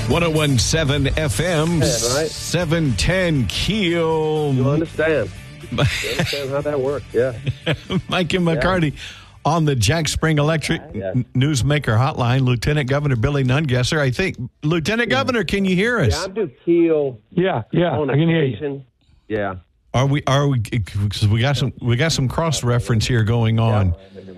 1017 FM, Yeah, right. 710 Keel. You understand. You understand how that works, yeah. Mike and McCarty on the Jack Spring Electric Newsmaker Hotline. Lieutenant Governor Billy Nungesser. I think, Lieutenant Governor, can you hear us? Yeah, I do Keel. Yeah, on I can hear you. occasion. Yeah. Are we? Because we got some cross reference here going on.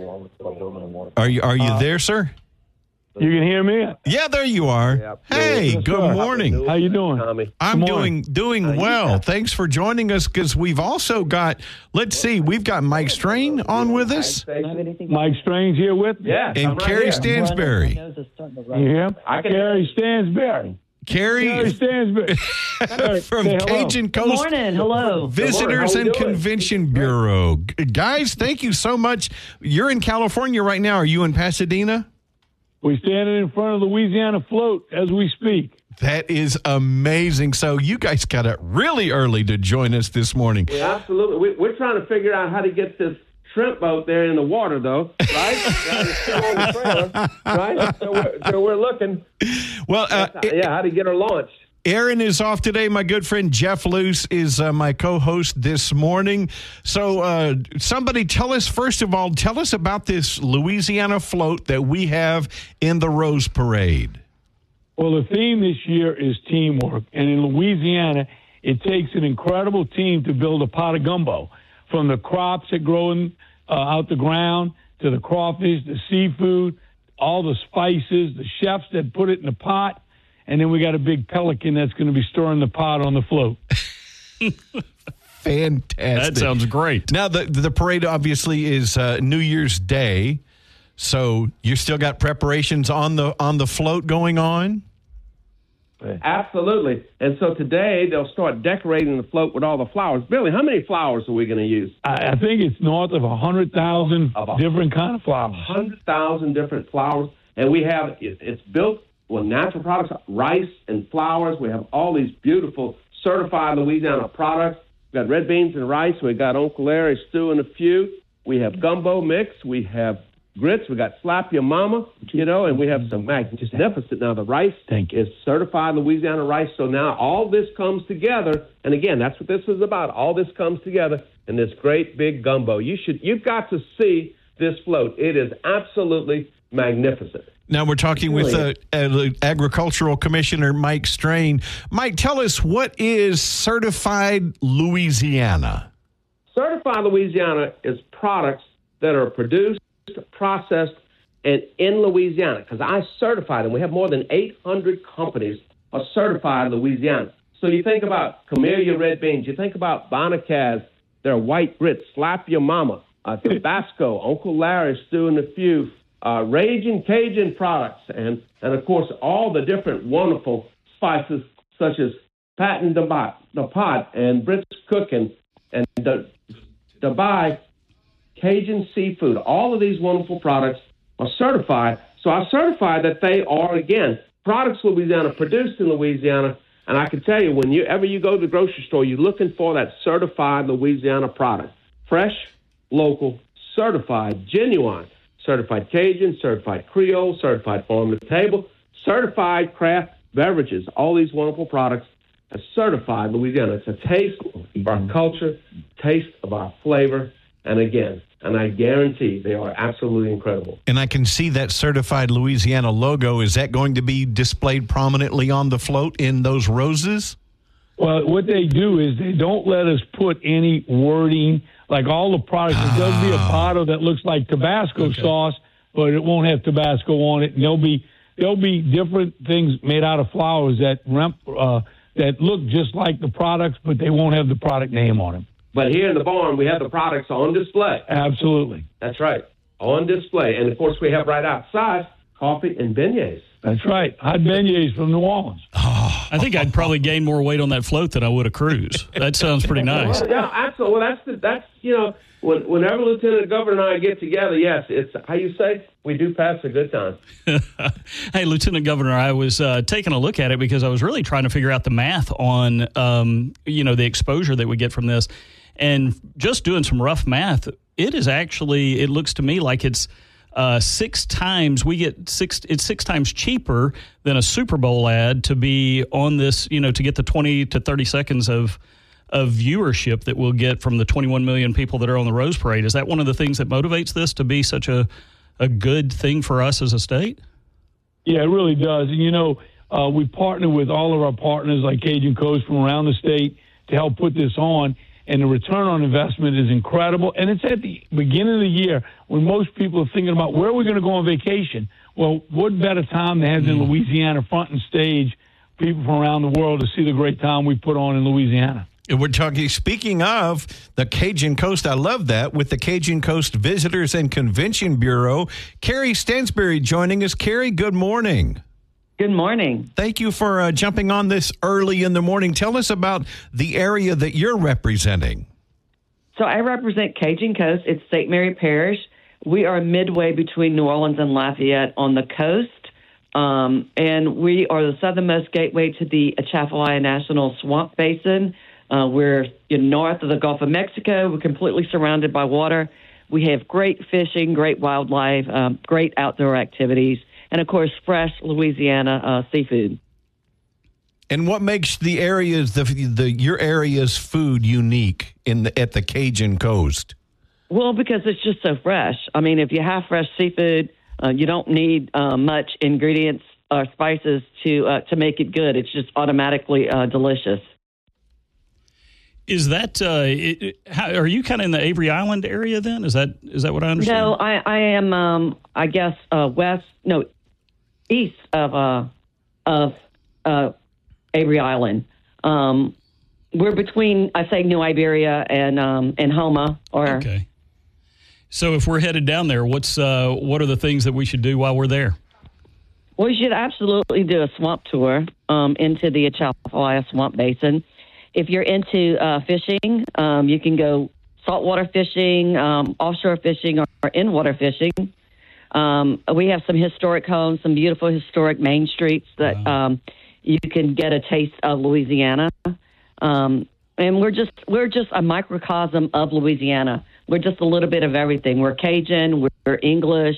Are you there, sir? You can hear me? Yeah, there you are. Yeah. Hey, Yes, good sir. morning. How you doing? Tommy. I'm Good morning. doing well. Thanks for joining us, because we've also got, let's see, we've got Mike Strain on with us Mike Strange here with me? Yeah. and I'm right Carrie here. Stansberry. You hear him? I can- Gary Stansberry. Gary Carrie Stansberry. from Say hello. Cajun Coast Morning. Hello. Visitors How we and doing? Convention Bureau. Guys, thank you so much. You're in California right now. Are you in Pasadena? We're standing in front of the Louisiana float as we speak. That is amazing. So you guys got up really early to join us this morning. Yeah, absolutely. We're trying to figure out how to get this shrimp boat there in the water, though, right? It's still on the trailer, right? So we're looking. Well, how to get her launched. Aaron is off today. My good friend Jeff Luce is my co-host this morning. So somebody tell us, first of all, tell us about this Louisiana float that we have in the Rose Parade. Well, the theme this year is teamwork. And in Louisiana, it takes an incredible team to build a pot of gumbo. From the crops that grow out the ground to the crawfish, the seafood, all the spices, the chefs that put it in the pot. And then we got a big pelican that's going to be storing the pot on the float. Fantastic. That sounds great. Now, the parade obviously is New Year's Day. So you still got preparations on the float going on? Absolutely. And so today they'll start decorating the float with all the flowers. Billy, how many flowers are we going to use? I think it's north of 100,000 different kind of flowers. 100,000 different flowers. And we have, it's built with natural products, rice and flowers. We have all these beautiful certified Louisiana products. We've got red beans and rice. We've got Uncle Larry's stew and a few. We have gumbo mix. We have grits. We got Slap Your Mama, and we have some magnificent. Now, the rice is certified Louisiana rice. So now all this comes together. And again, that's what this is about. All this comes together in this great big gumbo. You've got to see this float. It is absolutely magnificent. Now we're talking with Agricultural Commissioner Mike Strain. Mike, tell us, what is Certified Louisiana? Certified Louisiana is products that are produced, processed, and in Louisiana, because I certify them. We have more than 800 companies are certified in Louisiana. So you think about Camellia red beans, you think about Bonacaz, their white grits, Slap Your Mama, Tabasco, Uncle Larry's stew and a few, Raging Cajun products, and of course all the different wonderful spices such as Patent the Pot and Brits Cooking and Dubai Cajun seafood. All of these wonderful products are certified. So I certify that they are, again, products Louisiana, produced in Louisiana. And I can tell you, whenever you go to the grocery store, you're looking for that certified Louisiana product. Fresh, local, certified, genuine. Certified Cajun, certified Creole, certified farm to table, certified craft beverages. All these wonderful products are certified Louisiana. It's a taste of our culture, taste of our flavor. And again, and I guarantee they are absolutely incredible. And I can see that Certified Louisiana logo. Is that going to be displayed prominently on the float in those roses? Well, what they do is they don't let us put any wording, like all the products. There does be a bottle that looks like Tabasco sauce, but it won't have Tabasco on it. And there'll be different things made out of flowers that look just like the products, but they won't have the product name on them. But here in the barn, we have the products on display. Absolutely. That's right, on display. And, of course, we have right outside coffee and beignets. That's right. Hot beignets from New Orleans. I think I'd probably gain more weight on that float than I would a cruise. That sounds pretty nice. Well, yeah, absolutely. Well, that's whenever Lieutenant Governor and I get together, yes, it's, how you say, we do pass a good time. Hey, Lieutenant Governor, I was taking a look at it because I was really trying to figure out the math on, the exposure that we get from this. And just doing some rough math, it looks to me like it's 6 times. It's 6 times cheaper than a Super Bowl ad to be on this, to get the 20 to 30 seconds of viewership that we'll get from the 21 million people that are on the Rose Parade. Is that one of the things that motivates this to be such a good thing for us as a state? Yeah, it really does. And, we partner with all of our partners like Cajun Coast from around the state to help put this on. And the return on investment is incredible. And it's at the beginning of the year when most people are thinking about where we're going to go on vacation. Well, what better time to have in Louisiana front and stage, people from around the world to see the great time we put on in Louisiana. And we're talking, speaking of the Cajun Coast, I love that, with the Cajun Coast Visitors and Convention Bureau, Carrie Stansberry joining us. Carrie, good morning. Good morning. Thank you for jumping on this early in the morning. Tell us about the area that you're representing. So I represent Cajun Coast. It's St. Mary Parish. We are midway between New Orleans and Lafayette on the coast, and we are the southernmost gateway to the Atchafalaya National Swamp Basin. We're north of the Gulf of Mexico. We're completely surrounded by water. We have great fishing, great wildlife, great outdoor activities, and, of course, fresh Louisiana seafood. And what makes the areas, your area's food unique at the Cajun Coast? Well, because it's just so fresh. I mean, if you have fresh seafood, you don't need much ingredients or spices to make it good. It's just automatically delicious. Is that are you kind of in the Avery Island area then? Is that what I understand? No, I am. I guess east of Avery Island. We're between, I say, New Iberia and Homa. Okay. So if we're headed down there, what are the things that we should do while we're there? Well, you should absolutely do a swamp tour into the Atchafalaya Swamp Basin. If you're into fishing, you can go saltwater fishing, offshore fishing, or in-water fishing. We have some historic homes, some beautiful historic main streets that you can get a taste of Louisiana. And we're just a microcosm of Louisiana. We're just a little bit of everything. We're Cajun, we're English.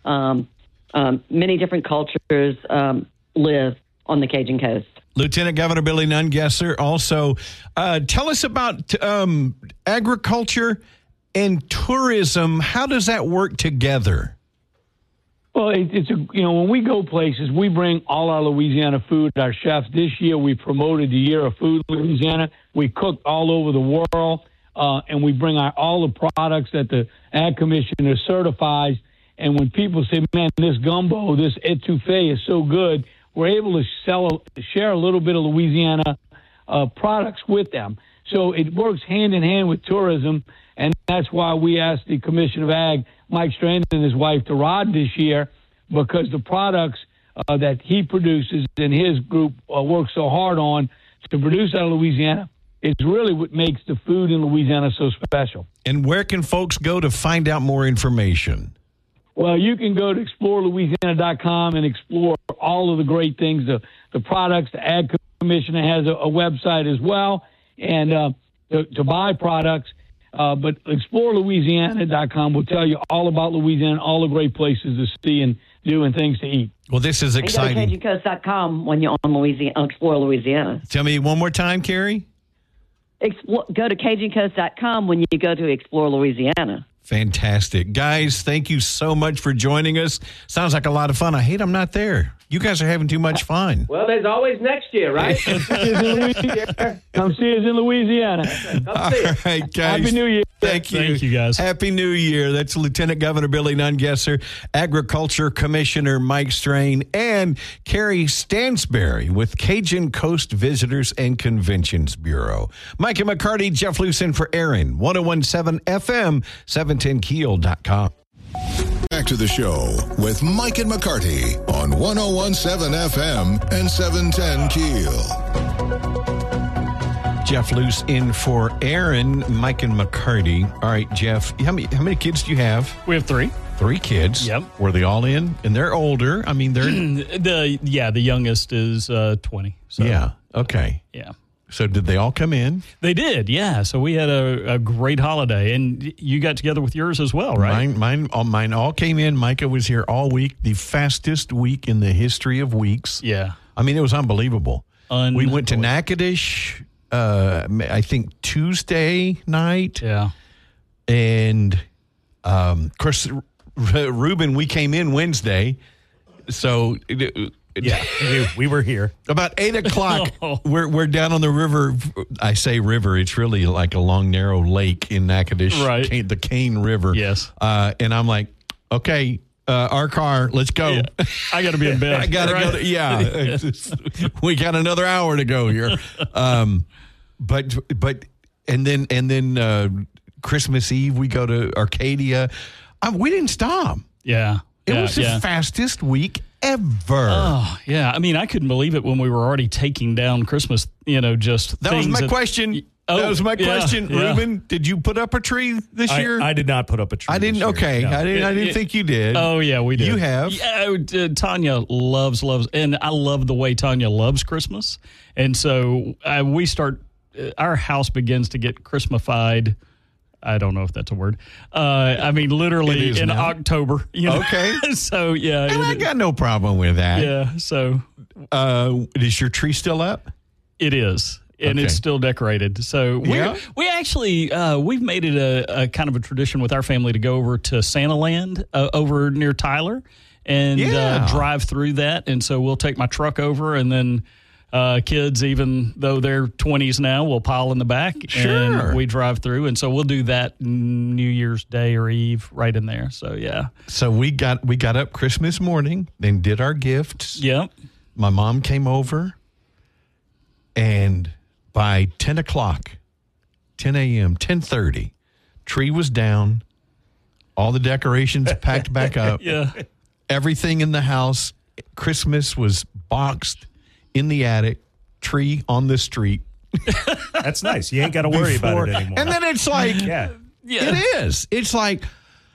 Many different cultures live on the Cajun Coast. Lieutenant Governor Billy Nungesser, also tell us about agriculture and tourism. How does that work together? Well, when we go places, we bring all our Louisiana food. Our chefs this year, we promoted the Year of Food in Louisiana. We cooked all over the world, and we bring all the products that the Ag Commissioner certifies. And when people say, "Man, this gumbo, this etouffee is so good," we're able to share a little bit of Louisiana products with them. So it works hand in hand with tourism, and that's why we asked the Commissioner of Ag, Mike Strain, and his wife, to ride this year, because the products that he produces and his group works so hard on to produce out of Louisiana is really what makes the food in Louisiana so special. And where can folks go to find out more information? Well, you can go to explorelouisiana.com and explore all of the great things, the products. The Ag Commissioner has a website as well, and to buy products. But explorelouisiana.com will tell you all about Louisiana, all the great places to see and do and things to eat. Well, this is exciting. And go to CajunCoast.com when you're on Explore Louisiana. Tell me one more time, Carrie. Go to CajunCoast.com when you go to Explore Louisiana. Fantastic. Guys, thank you so much for joining us. Sounds like a lot of fun. I hate I'm not there. You guys are having too much fun. Well, there's always next year, right? Come see us in Louisiana. Come see us. All right, guys. Happy New Year. Thank you. Thank you, guys. Happy New Year. That's Lieutenant Governor Billy Nungesser, Agriculture Commissioner Mike Strain, and Carrie Stansberry with Cajun Coast Visitors and Conventions Bureau. Mike and McCarty, Jeff Lucin for Aaron, 1017 FM, 710keel.com. Back to the show with Mike and McCarty on 1017 FM and 710 Keel. Jeff Luce in for Aaron, Mike and McCarty. All right, Jeff, how many kids do you have? We have 3. 3 kids. Yep. Were they all in? And they're older. I mean, they're the youngest is 20. So, yeah. Okay. Yeah. So did they all come in? They did, yeah. So we had a great holiday, and you got together with yours as well, right? Mine all came in. Micah was here all week, the fastest week in the history of weeks. Yeah. I mean, it was unbelievable. We went to Natchitoches, I think Tuesday night. Yeah. And, of course, Reuben, we came in Wednesday. So... Yeah, we were here. About 8 o'clock, we're down on the river. I say river. It's really like a long, narrow lake in Natchitoches, right. The Cane River. Yes. And I'm like, okay, our car, let's go. Yeah. I got to be in bed. I got to go. Yeah. We got another hour to go here. But then Christmas Eve, we go to Arcadia. We didn't stop. Yeah. It was the fastest week ever. Oh, yeah. I mean, I couldn't believe it when we were already taking down Christmas, just That was my question. That was my question. Yeah. Ruben, did you put up a tree this year? I did not put up a tree. I didn't. This year. Okay. No. I didn't think you did. Oh, yeah, we did. You have. Yeah, Tanya loves, and I love the way Tanya loves Christmas. And so we start, our house begins to get Christmasified. I don't know if that's a word. I mean, literally in now. October. Okay. So, yeah. And I got no problem with that. Yeah, so. Is your tree still up? It is. And it's still decorated. So we actually, we've made it a kind of a tradition with our family to go over to Santa Land over near Tyler and drive through that. And so we'll take my truck over, and then kids, even though they're 20s now, will pile in the back. Sure. And we drive through. And so we'll do that New Year's Day or Eve right in there. So, yeah. So we got up Christmas morning, then did our gifts. Yep. My mom came over, and by 10 o'clock, 10 a.m., 10:30, tree was down, all the decorations packed back up. Yeah. Everything in the house, Christmas was boxed in the attic, tree on the street. That's nice. You ain't got to worry about it anymore. And then it's like, yeah. It is. It's like,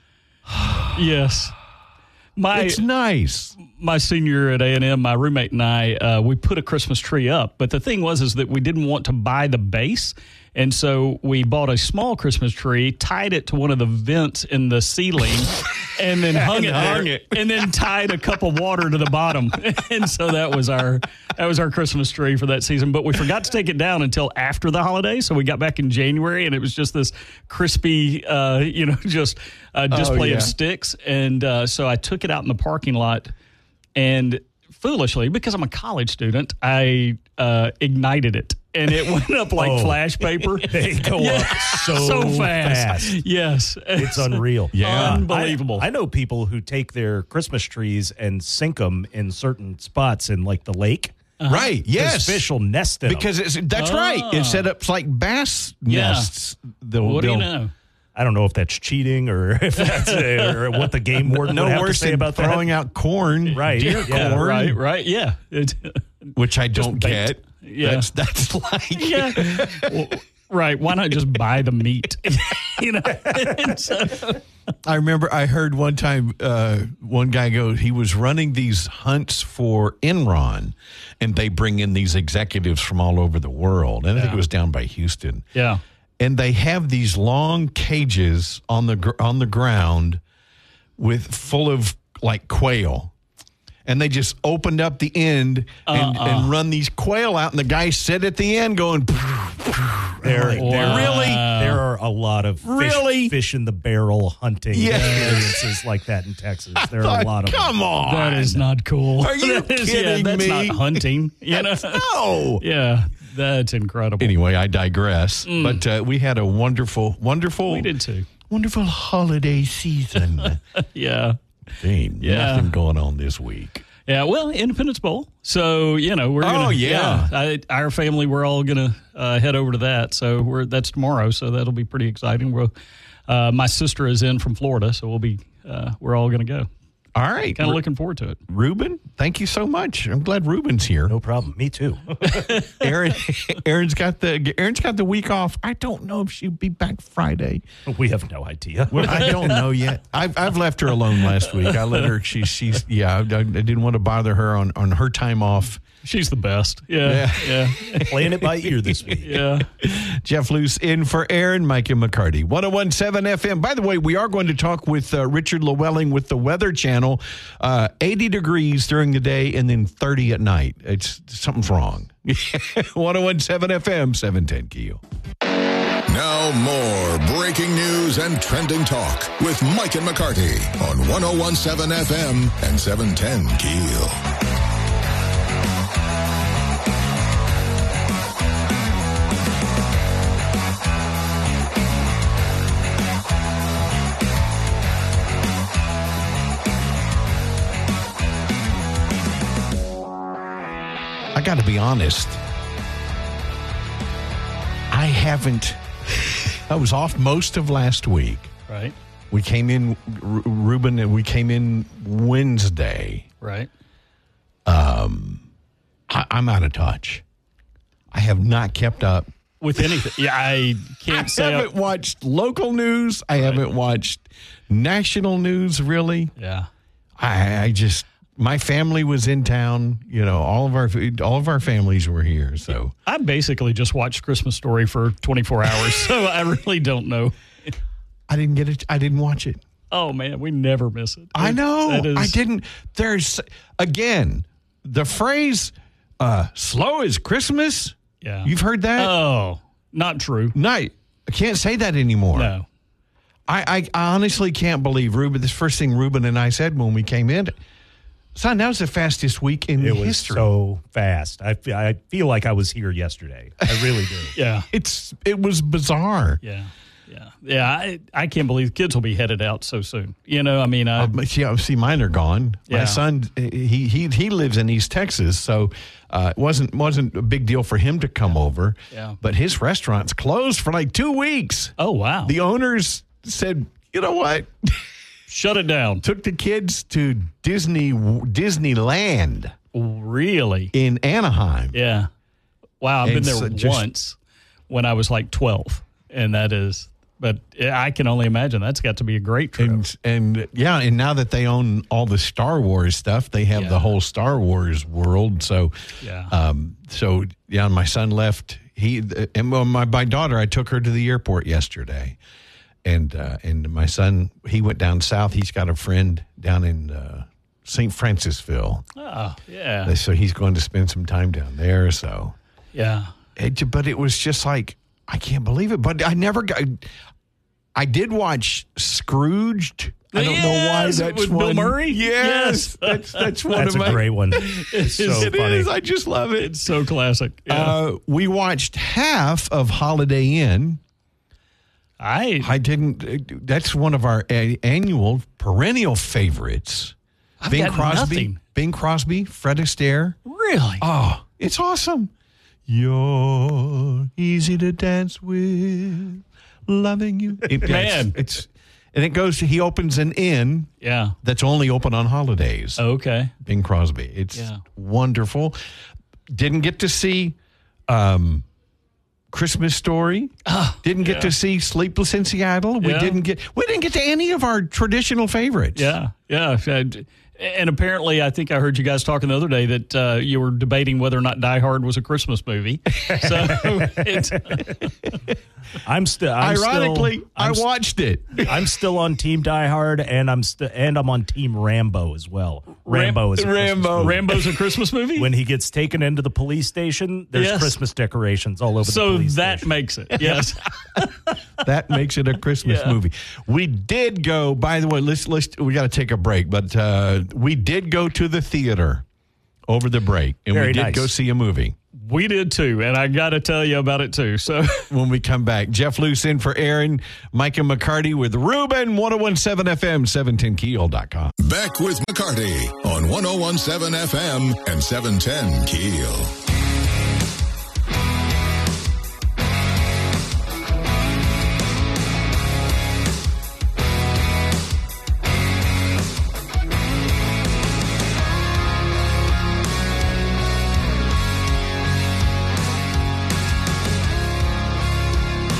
yes. It's nice. My senior year at A&M, my roommate and I, we put a Christmas tree up. But the thing was that we didn't want to buy the base. And so we bought a small Christmas tree, tied it to one of the vents in the ceiling, and then hung it, and then tied a cup of water to the bottom. And so that was our Christmas tree for that season. But we forgot to take it down until after the holiday. So we got back in January, and it was just this crispy, display of sticks. And so I took it out in the parking lot, and foolishly, because I'm a college student, I ignited it. And it went up like flash paper. They go up so fast. Yes. It's unreal. Yeah. Unbelievable. I know people who take their Christmas trees and sink them in certain spots in like the lake. Right. Yes. Fish will nest in them. Because that's right. It's set up like bass nests. What do you know? I don't know if that's cheating or if that's or what the game warden would have to say about throwing out corn, right? Deer corn, right, yeah. Which I don't get. Yeah, that's like Well, right. Why not just buy the meat? I remember I heard one time one guy go. He was running these hunts for Enron, and they bring in these executives from all over the world. And I think it was down by Houston. Yeah. And they have these long cages on the ground full of like quail, and they just opened up the end and run these quail out, and the guy sit at the end going. There are a lot of fish in the barrel hunting experiences like that in Texas. There are a lot of Come on, that is not cool. Are you kidding that's me? Not hunting. No. Yeah. That's incredible. Anyway, I digress. But we had a wonderful. We did too. Wonderful holiday season. Yeah. Nothing going on this week. Yeah, well, Independence Bowl. So, we're going to... our family, we're all going to head over to that. So that's tomorrow, so that'll be pretty exciting. My sister is in from Florida, so we're all going to go. All right. Kind of looking forward to it. Ruben, thank you so much. I'm glad Ruben's here. No problem. Me too. Aaron's got the week off. I don't know if she'll be back Friday. We have no idea. Well, I don't know yet. I've left her alone last week. I let her. She's I didn't want to bother her on her time off. She's the best. Yeah. Playing it by ear this week. Yeah. Jeff Luce in for Aaron, Mike and McCarty. 101.7 FM. By the way, we are going to talk with Richard Llewellyn with the Weather Channel. 80 degrees during the day and then 30 at night. Something's wrong. 101.7 FM, 710 Keel. Now more breaking news and trending talk with Mike and McCarty on 101.7 FM and 710 Keel. I got to be honest. I was off most of last week. Right. We came in, Ruben, and we came in Wednesday. Right. I'm out of touch. I have not kept up with anything. Yeah, I can't say. I haven't watched local news. I haven't watched national news, really. Yeah. I just... My family was in town. You know, all of our families were here. So I basically just watched Christmas Story for 24 hours. So I really don't know. I didn't get it. I didn't watch it. Oh man, we never miss it. I know. I didn't. There's again the phrase "slow as Christmas." Yeah, you've heard that. Oh, not true. No, I can't say that anymore. No, I honestly can't believe Ruben. This first thing Ruben and I said when we came in. Son, that was the fastest week in history. It was so fast. I feel like I was here yesterday. I really do. Yeah. It was bizarre. Yeah. I can't believe kids will be headed out so soon. You know, I mean, see, mine are gone. Yeah. My son, he lives in East Texas, so it wasn't a big deal for him to come over. Yeah. But his restaurant's closed for like 2 weeks. Oh wow. The owners said, you know what? Shut it down. Took the kids to Disneyland. Really? In Anaheim. Yeah. Wow, I've been there once when I was like 12. And that is, but I can only imagine that's got to be a great trip. And now that they own all the Star Wars stuff, they have the whole Star Wars world. So, my son left. My daughter, I took her to the airport yesterday. And my son, he went down south. He's got a friend down in St. Francisville. Oh, yeah. So he's going to spend some time down there. So yeah. But it was just like, I can't believe it. But I did watch Scrooged. I don't know why that's with one. Bill Murray? Yes. That's one that's of my. That's a great one. It's so funny. Is. I just love it. It's so classic. Yeah. We watched half of Holiday Inn. I didn't. That's one of our annual perennial favorites. Bing Crosby, Fred Astaire. Really? Oh, it's awesome. You're easy to dance with, loving you. It goes. He opens an inn. Yeah. That's only open on holidays. Okay. Bing Crosby. It's wonderful. Didn't get to see. Christmas Story. Didn't get to see Sleepless in Seattle. We didn't get to any of our traditional favorites. Yeah. And apparently, I think I heard you guys talking the other day that you were debating whether or not Die Hard was a Christmas movie. So I watched it. I'm still on Team Die Hard, and I'm on Team Rambo as well. Rambo's a Christmas movie. When he gets taken into the police station, there's Christmas decorations all over the police station. So that makes it. Yes. That makes it a Christmas movie. We did go, by the way, we got to take a break, but we did go to the theater over the break, and we did go see a movie. We did too, and I got to tell you about it too. So when we come back, Jeff Luce in for Aaron, Mike and McCarty with Ruben, 101.7 FM, 710keel.com. Back with McCarty on 101.7 FM and 710 Keel.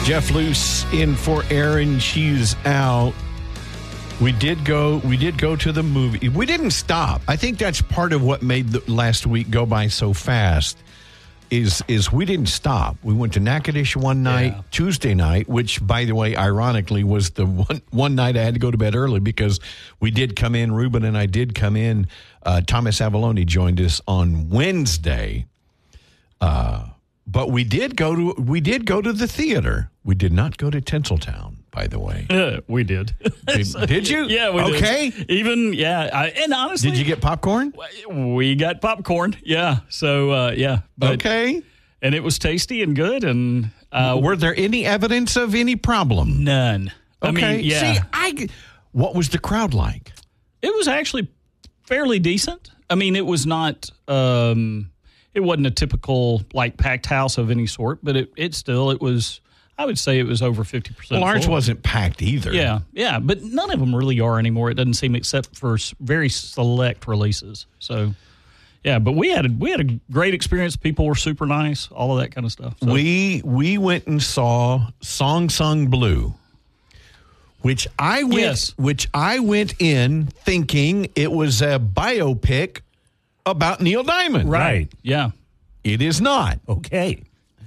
Jeff Luce in for Erin. She's out. We did go to the movie. We didn't stop. I think that's part of what made the last week go by so fast. Is we didn't stop. We went to Natchitoches one night, Tuesday night, which, by the way, ironically, was the one night I had to go to bed early because we did come in. Ruben and I did come in. Thomas Avalone joined us on Wednesday. But we did go to the theater. We did not go to Tinseltown, by the way. We did. Did you? Yeah, we did. Okay. Even, and honestly. Did you get popcorn? We got popcorn, yeah. So, yeah. Okay. And it was tasty and good. And were there any evidence of any problem? None. Okay. I mean, yeah. See, what was the crowd like? It was actually fairly decent. I mean, it was not... it wasn't a typical, like, packed house of any sort, but it was, I would say it was over 50%. Well, ours full. wasn't packed either. Yeah, but none of them really are anymore, it doesn't seem, except for very select releases. So, yeah, but we had a great experience. People were super nice, all of that kind of stuff. So. We went and saw Song Sung Blue, which I went in thinking it was a biopic about Neil Diamond. Right. Yeah. It is not. Okay.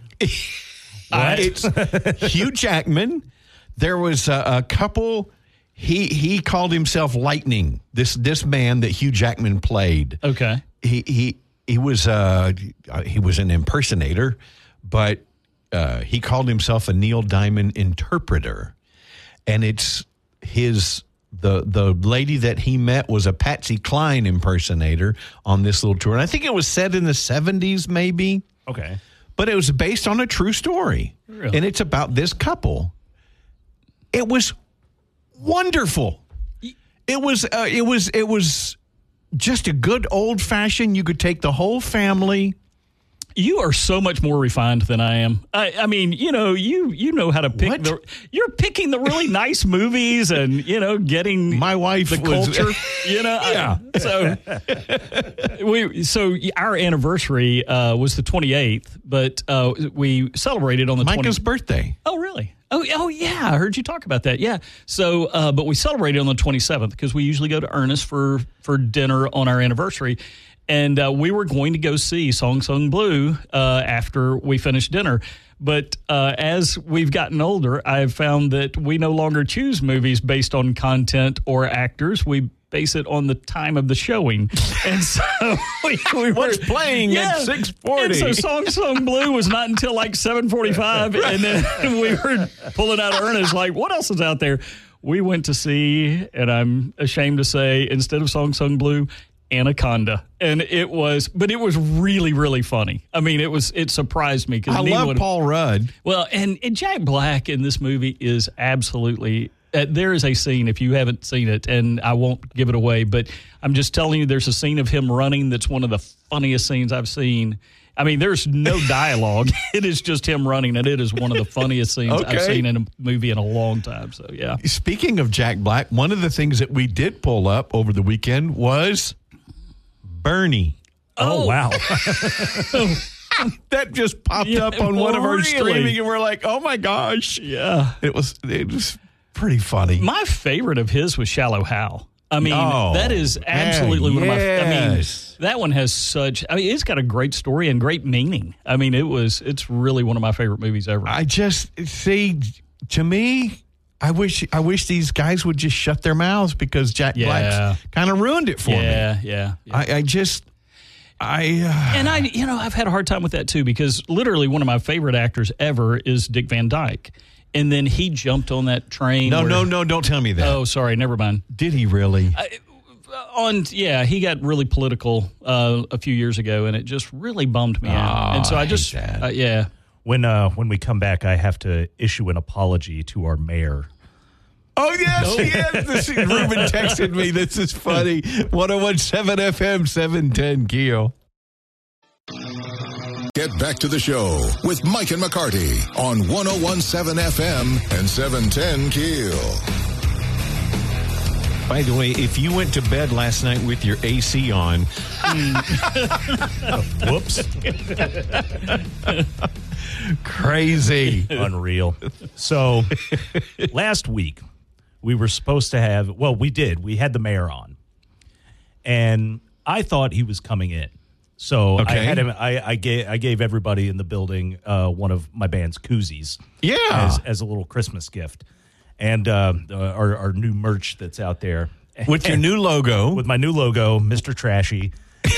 It's Hugh Jackman. There was a couple. He called himself Lightning. This man that Hugh Jackman played. Okay. He was an impersonator, but he called himself a Neil Diamond interpreter, and it's the lady that he met was a Patsy Cline impersonator on this little tour. And I think it was set in the 70s, maybe. Okay. But it was based on a true story. Really? And it's about this couple. It was wonderful. It was just a good old fashioned, you could take the whole family. You are so much more refined than I am. I mean, you know how to pick you're picking the really nice movies and, getting my wife the culture, Yeah. So our anniversary was the 28th, but we celebrated on the Micah's birthday. Oh, really? Oh, yeah. I heard you talk about that. Yeah. So, but we celebrated on the 27th because we usually go to Ernest for dinner on our anniversary. And we were going to go see Song Sung Blue after we finished dinner. But as we've gotten older, I've found that we no longer choose movies based on content or actors. We base it on the time of the showing. And so we what's playing at 6:40? And so Song Sung Blue was not until like 7:45. And then we were pulling out Ernest like, what else is out there? We went to see, and I'm ashamed to say, instead of Song Sung Blue, Anaconda. And it was really, really funny. I mean, it surprised me. I love Paul Rudd. Well, and Jack Black in this movie is absolutely, there is a scene, if you haven't seen it, and I won't give it away, but I'm just telling you, there's a scene of him running that's one of the funniest scenes I've seen. I mean, there's no dialogue. It is just him running, and it is one of the funniest scenes I've seen in a movie in a long time. So, yeah. Speaking of Jack Black, one of the things that we did pull up over the weekend was Bernie. Oh, wow. That just popped up on one of our streaming, and we're like, oh, my gosh. Yeah. It was pretty funny. My favorite of his was Shallow Hal. I mean, that is absolutely one of my... I mean, that one has such... I mean, it's got a great story and great meaning. I mean, it's really one of my favorite movies ever. I just... See, to me... I wish these guys would just shut their mouths because Jack Black kind of ruined it for me. Yeah. And I've had a hard time with that too because literally one of my favorite actors ever is Dick Van Dyke. And then he jumped on that train. No, don't tell me that. Oh, sorry, never mind. Did he really? He got really political a few years ago, and it just really bummed me out. And so I just, When we come back, I have to issue an apology to our mayor. Oh, yes. Ruben texted me. This is funny. 101.7 FM, 710 Keel. Get back to the show with Mike and McCarty on 101.7 FM and 710 Keel. By the way, if you went to bed last night with your AC on, whoops. Crazy. Unreal. So last week we were supposed to have, well, we did. We had the mayor on. And I thought he was coming in. So I had him. I gave everybody in the building one of my band's koozies, as a little Christmas gift, and our new merch that's out there with your new logo, with my new logo, Mr. Trashy,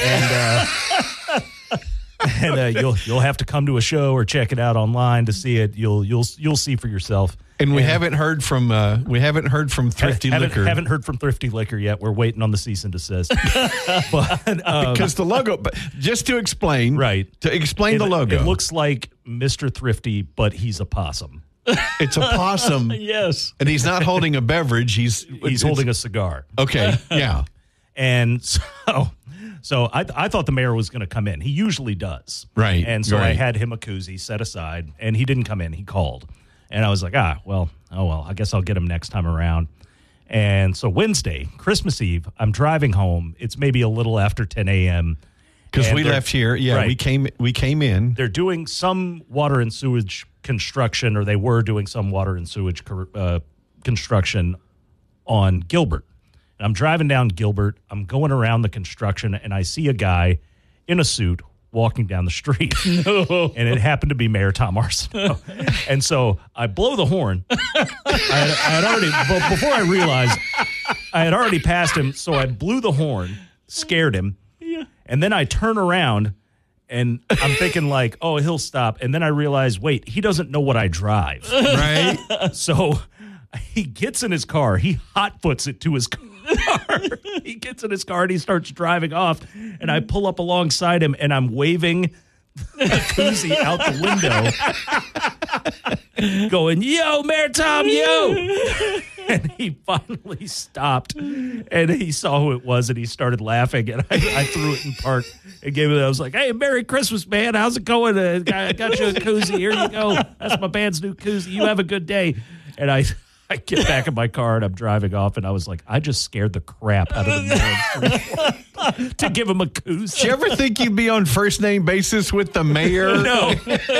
and you'll have to come to a show or check it out online to see it. You'll see for yourself. And we haven't heard from Thrifty Liquor. Haven't heard from Thrifty Liquor yet. We're waiting on the cease and desist. Because the logo, but just to explain, the logo. It looks like Mr. Thrifty, but he's a possum. It's a possum. Yes. And he's not holding a beverage. He's holding a cigar. Okay. Yeah. And so I thought the mayor was going to come in. He usually does. Right. And so I had him a koozie set aside, and he didn't come in. He called. And I was like, I guess I'll get him next time around. And so Wednesday, Christmas Eve, I'm driving home. It's maybe a little after 10 a.m. Because we left here. Yeah, right. We came in. They're doing some water and sewage construction, or they were doing some water and sewage construction on Gilbert. And I'm driving down Gilbert. I'm going around the construction, and I see a guy in a suit walking down the street. And it happened to be Mayor Tom Arsenault. And so I blow the horn. I had already, before I realized, I had already passed him, so I blew the horn, scared him, and then I turn around, and I'm thinking like, oh, he'll stop. And then I realize, wait, he doesn't know what I drive. Right? So he gets in his car. He hot-foots it to his car. He gets in his car and he starts driving off, and I pull up alongside him and I'm waving the koozie out the window going, yo, Mayor Tom, yo. And he finally stopped and he saw who it was and he started laughing, and I threw it in park and gave it. I was like, hey, Merry Christmas, man. How's it going? I got you a koozie. Here you go. That's my band's new koozie. You have a good day. And I get back in my car and I'm driving off, and I was like, I just scared the crap out of the mayor to give him a koozie. Did you ever think you'd be on first name basis with the mayor? No.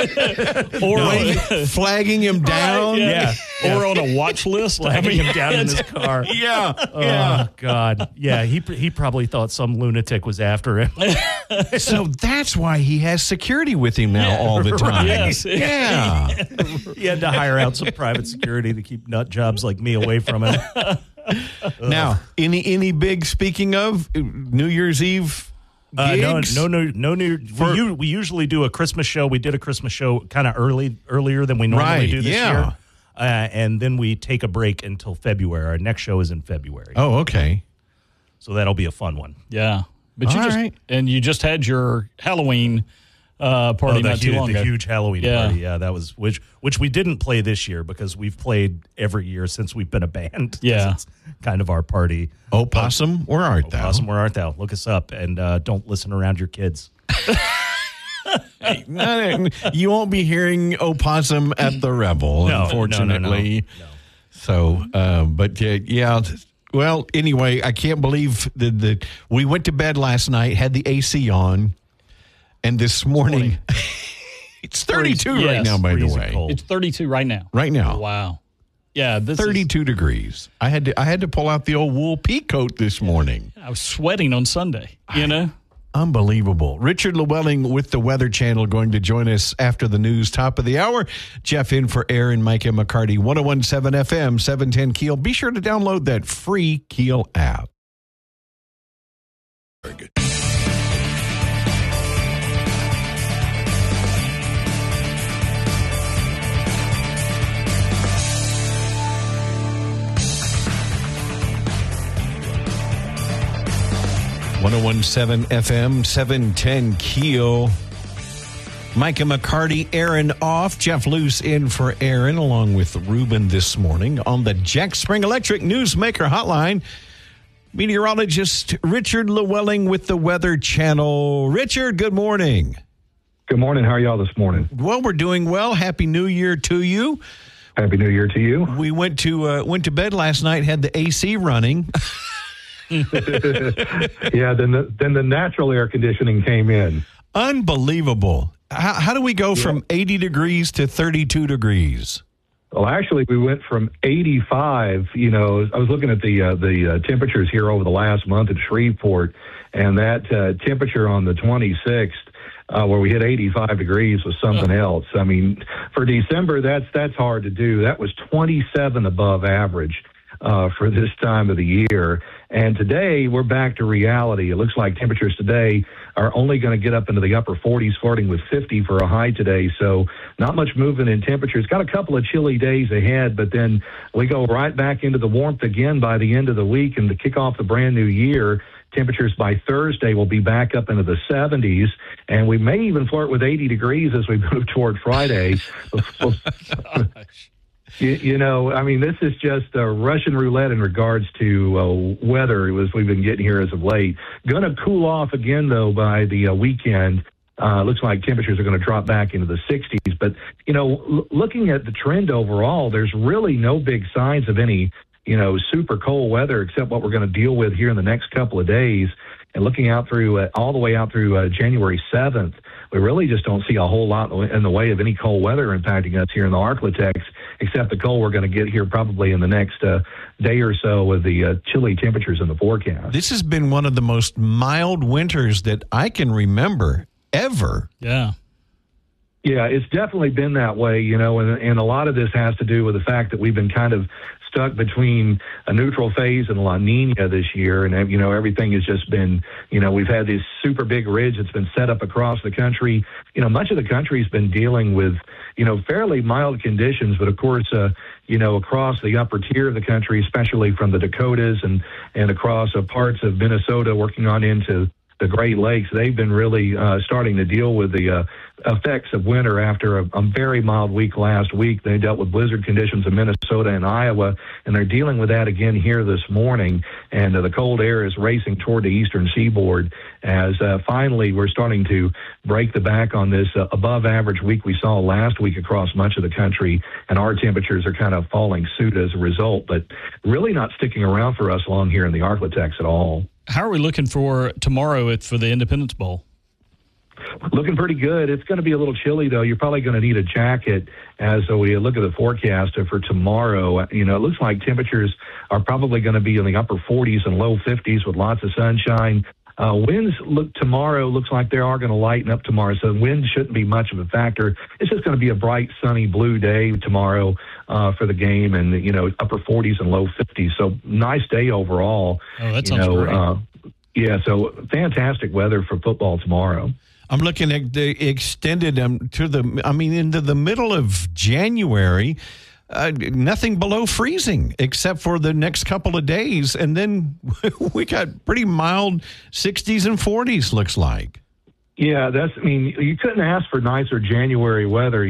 Or flagging him down? Yeah. Or on a watch list. Flagging him down in his car. Yeah. Oh, God. Yeah, he probably thought some lunatic was after him. So that's why he has security with him now all the time. Yes. Yeah. He had to hire out some private security to keep nut jobs like me away from him. Now, any big, speaking of New Year's Eve gigs? No. We usually do a Christmas show. We did a Christmas show kind of earlier than we normally do this year. And then we take a break until February. Our next show is in February. Oh, okay. So that'll be a fun one. Yeah. But you just had your Halloween party not too long ago. The huge Halloween party. Yeah, that was which we didn't play this year because we've played every year since we've been a band. Yeah. It's kind of our party. Opossum, where art thou? Opossum, where art thou? Look us up, and don't listen around your kids. You won't be hearing Opossum at the Revel, unfortunately. No. So, but yeah. Well, anyway, I can't believe that we went to bed last night, had the AC on, and this morning it's 32 right now, by the way. Cold. It's 32 right now. Right now. Wow. Yeah, this 32 degrees. I had to pull out the old wool pea coat this morning. I was sweating on Sunday, you know? Unbelievable. Richard Llewellyn with the Weather Channel going to join us after the news, top of the hour. Jeff in for Aaron, Mike, and McCarty, 101.7 FM, 710 Keel. Be sure to download that free Keel app. Very good. .101.7 FM, 710 Keel. Micah McCarty, Aaron off. Jeff Luce in for Aaron, along with Ruben this morning on the Jack Spring Electric Newsmaker Hotline. Meteorologist Richard Llewellyn with the Weather Channel. Richard, good morning. Good morning. How are y'all this morning? Well, we're doing well. Happy New Year to you. Happy New Year to you. We went to bed last night, had the AC running. Yeah, then the natural air conditioning came in. Unbelievable. How do we go from 80 degrees to 32 degrees? Well, actually, we went from 85. I was looking at the temperatures here over the last month in Shreveport, and that temperature on the 26th, where we hit 85 degrees, was something else. I mean, for December, that's hard to do. That was 27 above average for this time of the year. And today, we're back to reality. It looks like temperatures today are only going to get up into the upper 40s, flirting with 50 for a high today. So not much movement in temperatures. Got a couple of chilly days ahead, but then we go right back into the warmth again by the end of the week. And to kick off the brand new year, temperatures by Thursday will be back up into the 70s, and we may even flirt with 80 degrees as we move toward Friday. This is just Russian roulette in regards to weather as we've been getting here as of late. Going to cool off again, though, by the weekend. Looks like temperatures are going to drop back into the 60s. But, looking at the trend overall, there's really no big signs of any, super cold weather except what we're going to deal with here in the next couple of days. And looking out through all the way out through January 7th, we really just don't see a whole lot in the way of any cold weather impacting us here in the Arklatex, except the cold we're going to get here probably in the next day or so with the chilly temperatures in the forecast. This has been one of the most mild winters that I can remember ever. Yeah. Yeah, it's definitely been that way, and a lot of this has to do with the fact that we've been kind of stuck between a neutral phase and La Nina this year. And, everything has just been, we've had this super big ridge that's been set up across the country. Much of the country's been dealing with, fairly mild conditions, but of course, across the upper tier of the country, especially from the Dakotas and across parts of Minnesota working on into the Great Lakes, they've been really starting to deal with the effects of winter after a very mild week last week. They dealt with blizzard conditions in Minnesota and Iowa, and they're dealing with that again here this morning. And the cold air is racing toward the eastern seaboard as finally we're starting to break the back on this above average week we saw last week across much of the country, and our temperatures are kind of following suit as a result, but really not sticking around for us long here in the Arklatex at all. How are we looking for tomorrow for the Independence Bowl? Looking pretty good. It's going to be a little chilly, though. You're probably going to need a jacket as we look at the forecast for tomorrow. It looks like temperatures are probably going to be in the upper 40s and low 50s with lots of sunshine. Winds tomorrow looks like they are going to lighten up tomorrow, so wind shouldn't be much of a factor. It's just going to be a bright, sunny, blue day tomorrow for the game, and upper 40s and low 50s. So nice day overall. Oh, that sounds great. So fantastic weather for football tomorrow. I'm looking at the extended into the middle of January. Nothing below freezing except for the next couple of days. And then we got pretty mild 60s and 40s, looks like. Yeah, you couldn't ask for nicer January weather,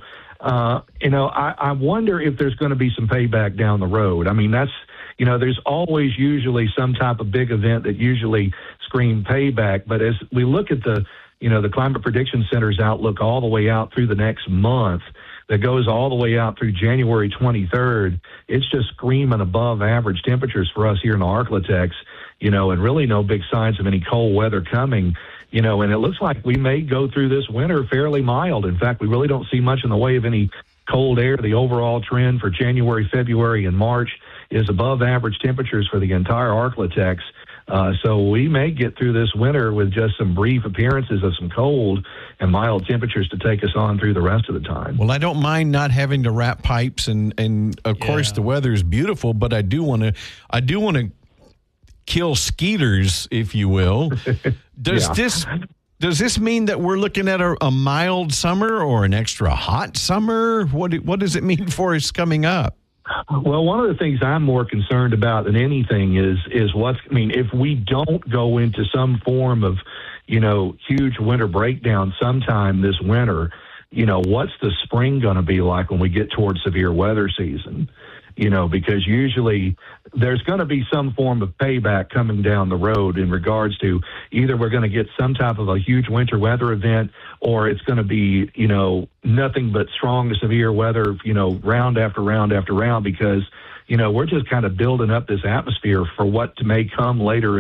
I wonder if there's going to be some payback down the road. There's always usually some type of big event that usually scream payback. But as we look at the Climate Prediction Center's outlook all the way out through the next month, that goes all the way out through January 23rd, it's just screaming above average temperatures for us here in the Arklatex, and really no big signs of any cold weather coming, and it looks like we may go through this winter fairly mild. In fact, we really don't see much in the way of any cold air. The overall trend for January, February, and March is above average temperatures for the entire Arklatex. So we may get through this winter with just some brief appearances of some cold and mild temperatures to take us on through the rest of the time. Well, I don't mind not having to wrap pipes, and of course the weather is beautiful, but I do want to kill skeeters, if you will. Does this mean that we're looking at a mild summer or an extra hot summer? What does it mean for us coming up? Well, one of the things I'm more concerned about than anything is if we don't go into some form of, huge winter breakdown sometime this winter, what's the spring going to be like when we get towards severe weather season? Because usually there's going to be some form of payback coming down the road in regards to either we're going to get some type of a huge winter weather event, or it's going to be, nothing but strong to severe weather, round after round after round, because, we're just kind of building up this atmosphere for what may come later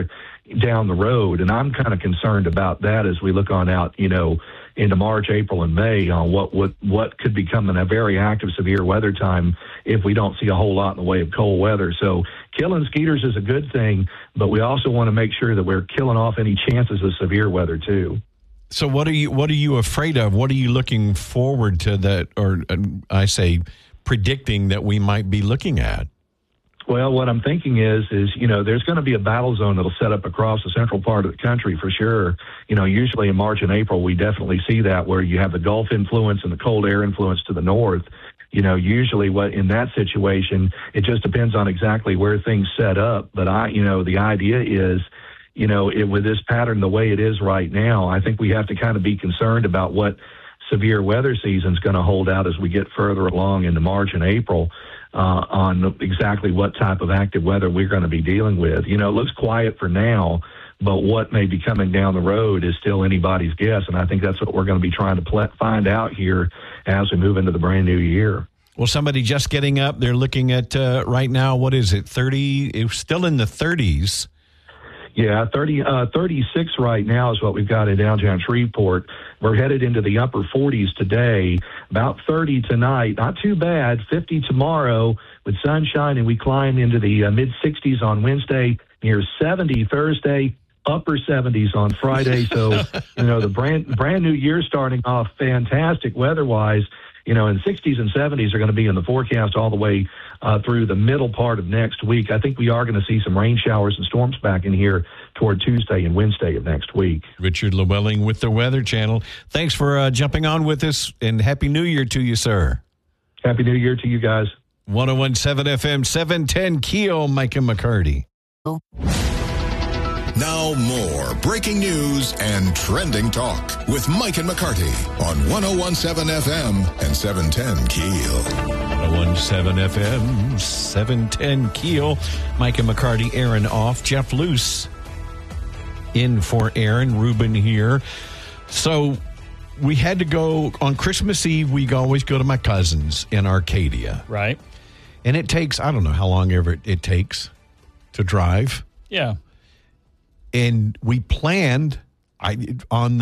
down the road. And I'm kind of concerned about that as we look on out, into March, April, and May on what could become a very active, severe weather time if we don't see a whole lot in the way of cold weather. So killing skeeters is a good thing, but we also want to make sure that we're killing off any chances of severe weather too. So what are you afraid of? What are you looking forward to that, or I say predicting that we might be looking at? Well, what I'm thinking is there's going to be a battle zone that'll set up across the central part of the country for sure. Usually in March and April, we definitely see that where you have the Gulf influence and the cold air influence to the north. Usually in that situation, it just depends on exactly where things set up. But the idea is, with this pattern the way it is right now, I think we have to kind of be concerned about what severe weather season is going to hold out as we get further along into March and April. On exactly what type of active weather we're going to be dealing with. It looks quiet for now, but what may be coming down the road is still anybody's guess, and I think that's what we're going to be trying to find out here as we move into the brand new year. Well, somebody just getting up, they're looking at right now, what is it, 30? It's still in the 30s. Yeah, 36 right now is what we've got in downtown Shreveport. We're headed into the upper 40s today, about 30 tonight. Not too bad, 50 tomorrow with sunshine, and we climb into the mid-60s on Wednesday, near 70 Thursday, upper 70s on Friday. So, the brand new year starting off fantastic weather-wise. And 60s and 70s are going to be in the forecast all the way through the middle part of next week. I think we are going to see some rain showers and storms back in here toward Tuesday and Wednesday of next week. Richard Llewellyn with the Weather Channel. Thanks for jumping on with us, and Happy New Year to you, sir. Happy New Year to you guys. 101.7 FM, 710 Keel, Mike and McCarty. Now more breaking news and trending talk with Mike and McCarty on 101.7 FM and 710 Keel. 101.7 FM, 710 Keel. Mike and McCarty, Aaron off. Jeff Luce in for Aaron. Ruben here. So we had to go on Christmas Eve. We always go to my cousin's in Arcadia. Right. And it takes, I don't know how long ever it takes to drive. Yeah. And we planned you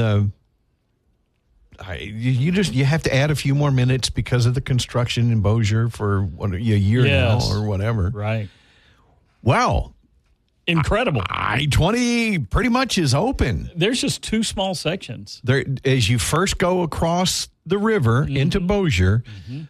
have to add a few more minutes because of the construction in Bossier for a year now or whatever. Right. Wow. Incredible. I-20 pretty much is open. There's just two small sections. There, as you first go across the river into Bossier,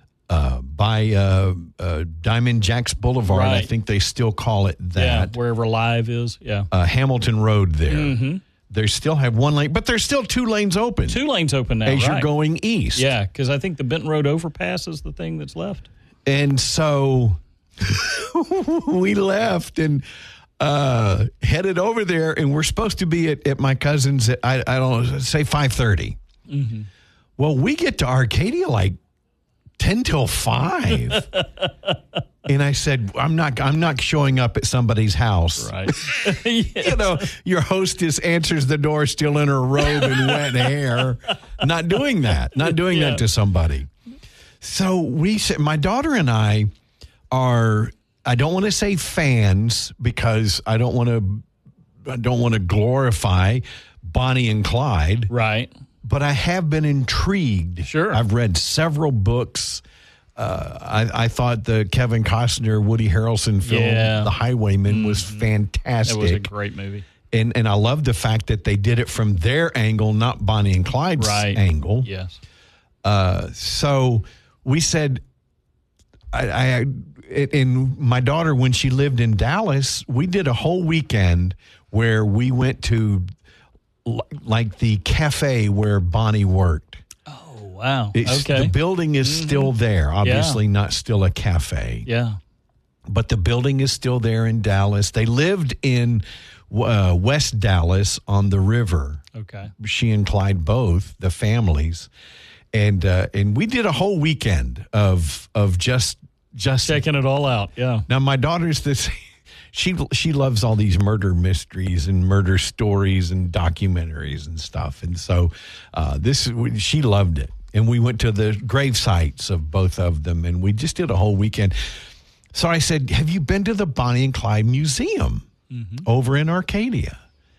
by Diamond Jacks Boulevard, I think they still call it that. Yeah, wherever Live is. Yeah. Hamilton Road there. They still have one lane, but there's still two lanes open. Two lanes open now, as you're going east. Yeah, because I think the Benton Road overpass is the thing that's left. And so we left and headed over there, and we're supposed to be at my cousin's at, I don't know, say 5:30. Well, we get to Arcadia like 10 till 5. And I said, I'm not showing up at somebody's house. Right. Yes. Your hostess answers the door still in her robe and wet hair. Not doing that. Not doing that to somebody. So we said, my daughter and I are, I don't want to say fans because I don't want to glorify Bonnie and Clyde. Right. But I have been intrigued. Sure. I've read several books. I thought the Kevin Costner, Woody Harrelson film, The Highwayman, was fantastic. It was a great movie. And I love the fact that they did it from their angle, not Bonnie and Clyde's angle. Yes. So we said, and my daughter, when she lived in Dallas, we did a whole weekend where we went to like the cafe where Bonnie worked. Oh, wow. The building is still there. Obviously not still a cafe. Yeah. But the building is still there in Dallas. They lived in West Dallas on the river. Okay. She and Clyde both, the families. And we did a whole weekend of just checking it all out. Yeah. Now my daughter's this. She loves all these murder mysteries and murder stories and documentaries and stuff, and so she loved it. And we went to the grave sites of both of them, and we just did a whole weekend. So I said, "Have you been to the Bonnie and Clyde Museum over in Arcadia?"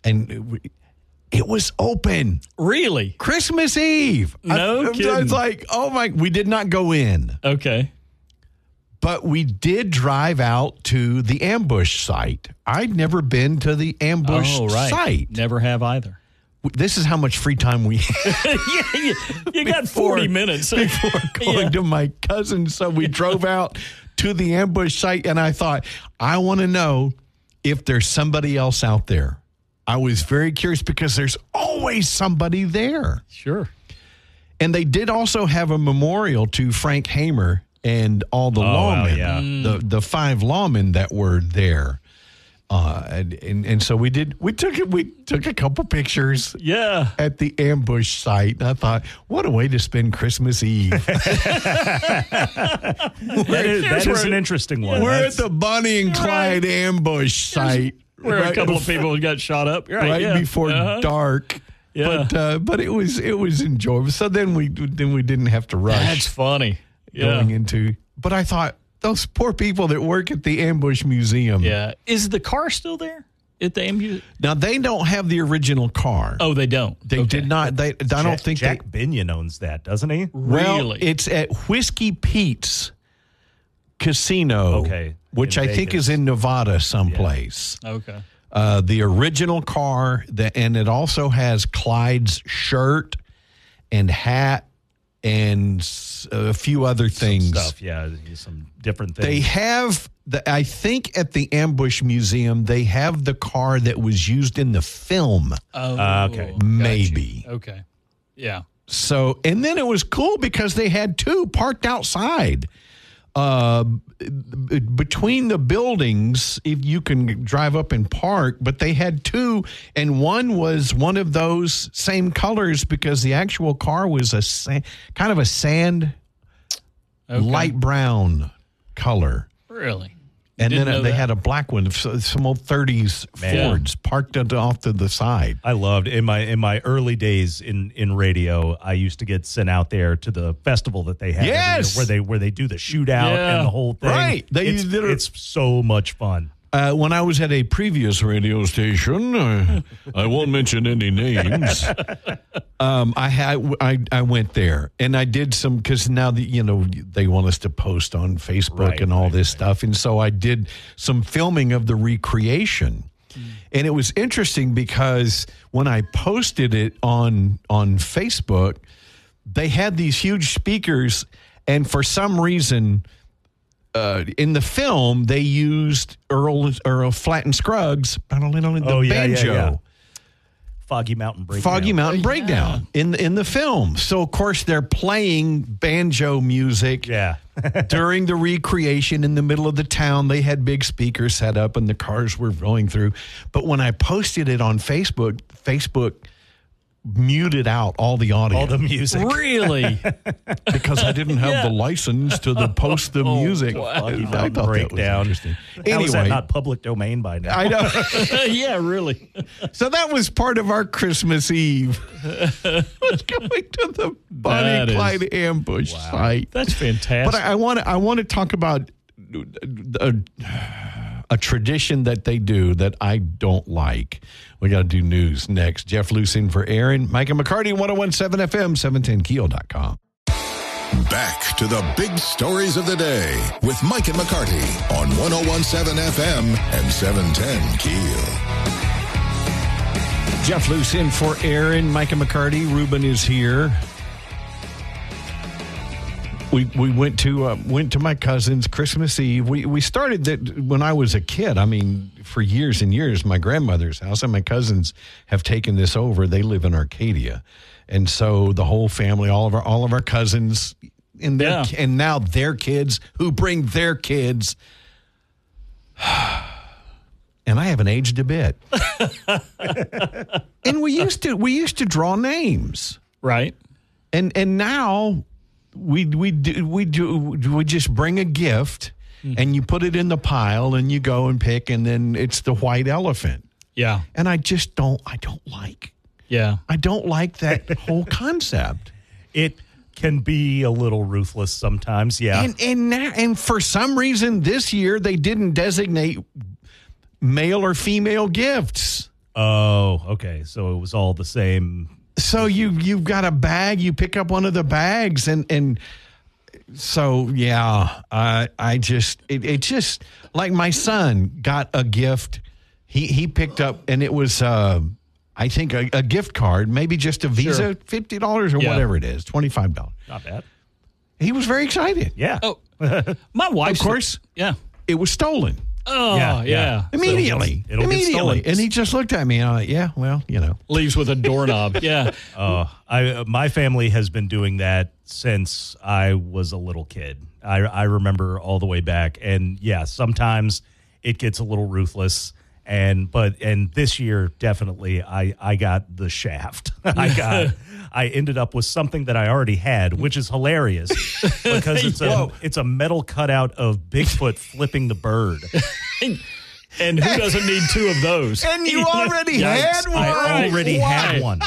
and it was open. Really? Christmas Eve. No kidding. I was like, oh my, we did not go in. Okay. But we did drive out to the ambush site. I'd never been to the ambush site. Never have either. This is how much free time we had. You got 40 minutes. Before going to my cousin. So we drove out to the ambush site, and I thought, I want to know if there's somebody else out there. I was very curious because there's always somebody there. Sure. And they did also have a memorial to Frank Hamer and all the lawmen, the 5 lawmen that were there. And so we took a couple pictures at the ambush site. And I thought, what a way to spend Christmas Eve. that is an interesting one. We're at the Bonnie and Clyde ambush site. Where a couple of people got shot up right before dark. Yeah. But it was enjoyable. So then we didn't have to rush. That's funny. Going into, but I thought those poor people that work at the Ambush Museum. Yeah. Is the car still there at the ambush? Now they don't have the original car. Oh, they don't. They did not. I don't think Jack Binion owns that, doesn't he? Well, it's at Whiskey Pete's Casino. Okay. Which I think is in Nevada someplace. Yeah. Okay. The original car, and it also has Clyde's shirt and hat and a few other things. Some stuff, some different things. They have, I think at the Ambush Museum, they have the car that was used in the film. Oh, okay. Maybe. Okay. Yeah. So, and then it was cool because they had 2 parked outside. Between the buildings, if you can drive up and park, but they had 2, and one was one of those same colors because the actual car was kind of a sand, light brown color. Really? And then they had a black one, some old 30s Fords parked off to the side. I loved in my early days in radio. I used to get sent out there to the festival that they had every year, where they do the shootout and the whole thing. Right, it's so much fun. When I was at a previous radio station, I won't mention any names. I went there and I did some, because now they want us to post on Facebook and all this stuff, and so I did some filming of the recreation, and it was interesting because when I posted it on Facebook, they had these huge speakers, and for some reason. In the film, they used Earl Flatt and Scruggs, the banjo. Foggy Mountain Breakdown in the film. So, of course, they're playing banjo music during the recreation in the middle of the town. They had big speakers set up and the cars were going through. But when I posted it on Facebook muted out all the audio. All the music. Really? Because I didn't have the license to post the music. I thought that was interesting. Anyway, is that not public domain by now? I know. Yeah, really. So that was part of our Christmas Eve. Was going to the Bonnie and Clyde ambush site. That's fantastic. But I want to talk about a tradition that they do that I don't like. We got to do news next. Jeff Luce in for Aaron. Micah McCarty, 101.7 FM, 710keel.com. Back to the big stories of the day with Mike and McCarty on 101.7 FM and 710 Keel. Jeff Luce in for Aaron. Micah McCarty. Ruben is here. We went to my cousin's Christmas Eve. We started that when I was a kid. I mean, for years and years, my grandmother's house, and my cousins have taken this over. They live in Arcadia, and so the whole family, all of our cousins, and now their kids who bring their kids. And I haven't aged a bit. And we used to draw names, right? And now. We just bring a gift and you put it in the pile and you go and pick, and then it's the white elephant. Yeah. And I don't like that whole concept. It can be a little ruthless sometimes. Yeah. And for some reason this year they didn't designate male or female gifts. Oh, okay. So it was all the same. So you've got a bag, you pick up one of the bags, and so yeah, it just like my son got a gift. He picked up, and it was I think a gift card, maybe just a Visa, $50 or whatever it is, $25. Not bad. He was very excited. Yeah. Oh, my wife, Of course, yeah. it was stolen. Oh, yeah. Immediately. So it'll get Immediately. stolen. And he just looked at me and I'm like, yeah, well, Leaves with a doorknob. Yeah. My family has been doing that since I was a little kid. I remember all the way back. And yeah, sometimes it gets a little ruthless. And this year, definitely, I got the shaft. I ended up with something that I already had, which is hilarious because it's a metal cutout of Bigfoot flipping the bird. And who doesn't need two of those? And you already had one. I already had one.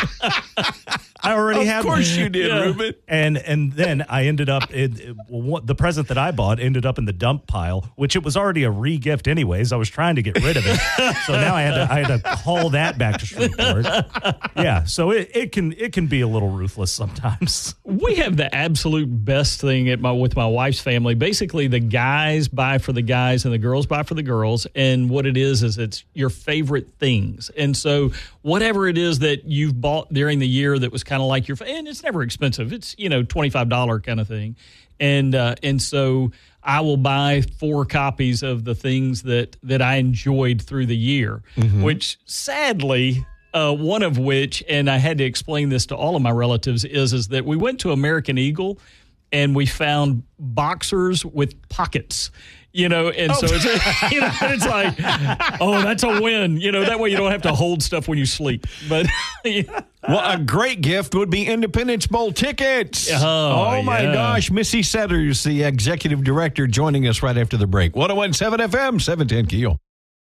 I already had one. Of course you did, Ruben. And then I ended up the present that I bought ended up in the dump pile, which it was already a re-gift anyways. I was trying to get rid of it, so now I had to haul that back to Shreveport. Yeah, so it can be a little ruthless sometimes. We have the absolute best thing with my wife's family. Basically, the guys buy for the guys and the girls buy for the girls. And what it is it's your favorite things. And so whatever it is that you've bought during the year that was kind of like and it's never expensive. It's, $25 kind of thing. And so I will buy 4 copies of the things that I enjoyed through the year, which sadly, one of which, and I had to explain this to all of my relatives, is that we went to American Eagle and we found boxers with pockets. So it's it's like, oh, that's a win. That way you don't have to hold stuff when you sleep. But well, a great gift would be Independence Bowl tickets. Oh my gosh, Missy Setters, the executive director, joining us right after the break. 101.7 FM, 710 Keel.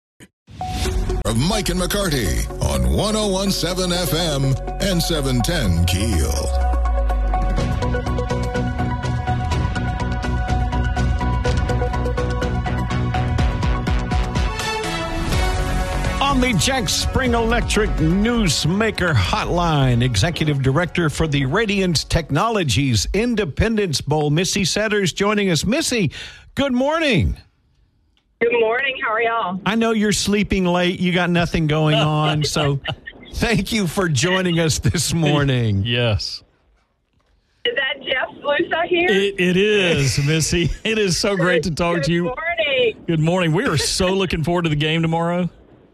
Of Mike and McCarty on 101.7 FM and 710 Keel. On the Jack Spring Electric Newsmaker Hotline, Executive Director for the Radiant Technologies Independence Bowl, Missy Setters, joining us. Missy, good morning. Good morning. How are y'all? I know you're sleeping late. You got nothing going on, so thank you for joining us this morning. Yes. Is that Jeff Slusa here? It is, Missy. It is so great to talk to you. Good morning. Good morning. We are so looking forward to the game tomorrow.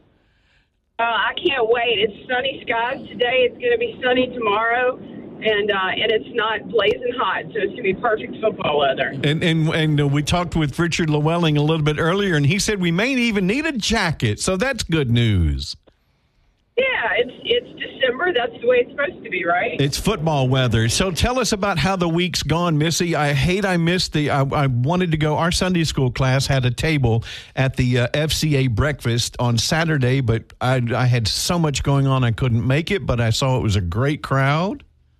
I can't wait. It's sunny skies today. It's going to be sunny tomorrow, and it's not blazing hot, so it's going to be perfect football weather. And we talked with Richard Llewellyn a little bit earlier, and he said we may even need a jacket, so that's good news. Yeah, it's December. That's the way it's supposed to be, right? It's football weather. So tell us about how the week's gone, Missy. I missed I wanted to go. Our Sunday school class had a table at the FCA breakfast on Saturday, but I had so much going on I couldn't make it, but I saw it was a great crowd.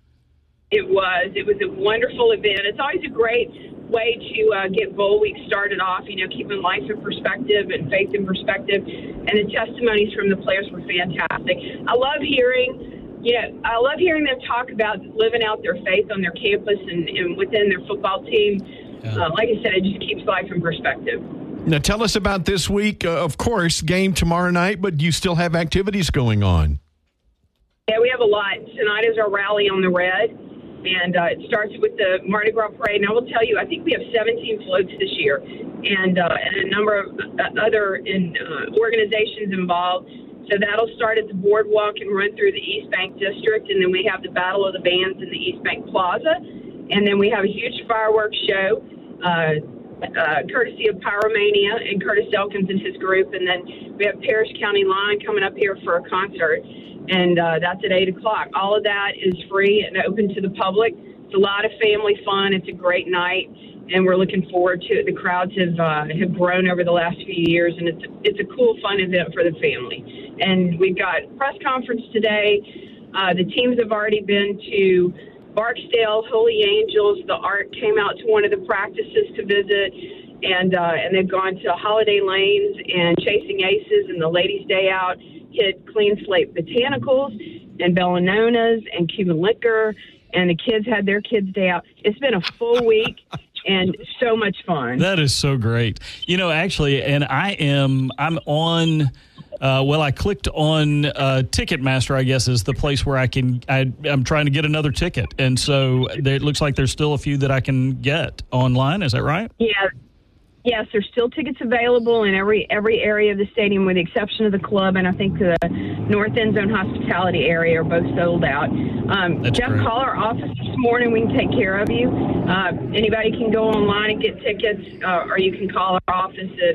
It was. It was a wonderful event. It's always a great way to get bowl week started off, keeping life in perspective and faith in perspective. And the testimonies from the players were fantastic. I love hearing them talk about living out their faith on their campus and within their football team. Yeah. Like I said, it just keeps life in perspective. Now tell us about this week. Of course, game tomorrow night, but you still have activities going on. Yeah, we have a lot. Tonight is our rally on the red. And it starts with the Mardi Gras Parade. And I will tell you, I think we have 17 floats this year and a number of other organizations involved. So that'll start at the boardwalk and run through the East Bank District. And then we have the Battle of the Bands in the East Bank Plaza. And then we have a huge fireworks show, courtesy of Pyromania and Curtis Elkins and his group. And then we have Parrish County Line coming up here for a concert. And that's at 8 o'clock. All of that is free and open to the public. It's a lot of family fun. It's a great night, and we're looking forward to it. The crowds have grown over the last few years, and it's a cool, fun event for the family. And we've got a press conference today. The teams have already been to Barksdale, Holy Angels. The Art came out to one of the practices to visit, and they've gone to Holiday Lanes and Chasing Aces and the Ladies' Day Out. hit Clean Slate Botanicals and Bellanonas and Cuban Liquor, and the kids had their kids' day out. It's been a full week and so much fun. That is so great. Actually, and I'm on. I clicked on Ticketmaster, I guess, is the place where I'm trying to get another ticket. And so it looks like there's still a few that I can get online. Is that right? Yeah. Yes, there's still tickets available in every area of the stadium with the exception of the club, and I think the North End Zone Hospitality area are both sold out. Jeff, great. Call our office this morning. We can take care of you. Anybody can go online and get tickets, or you can call our office at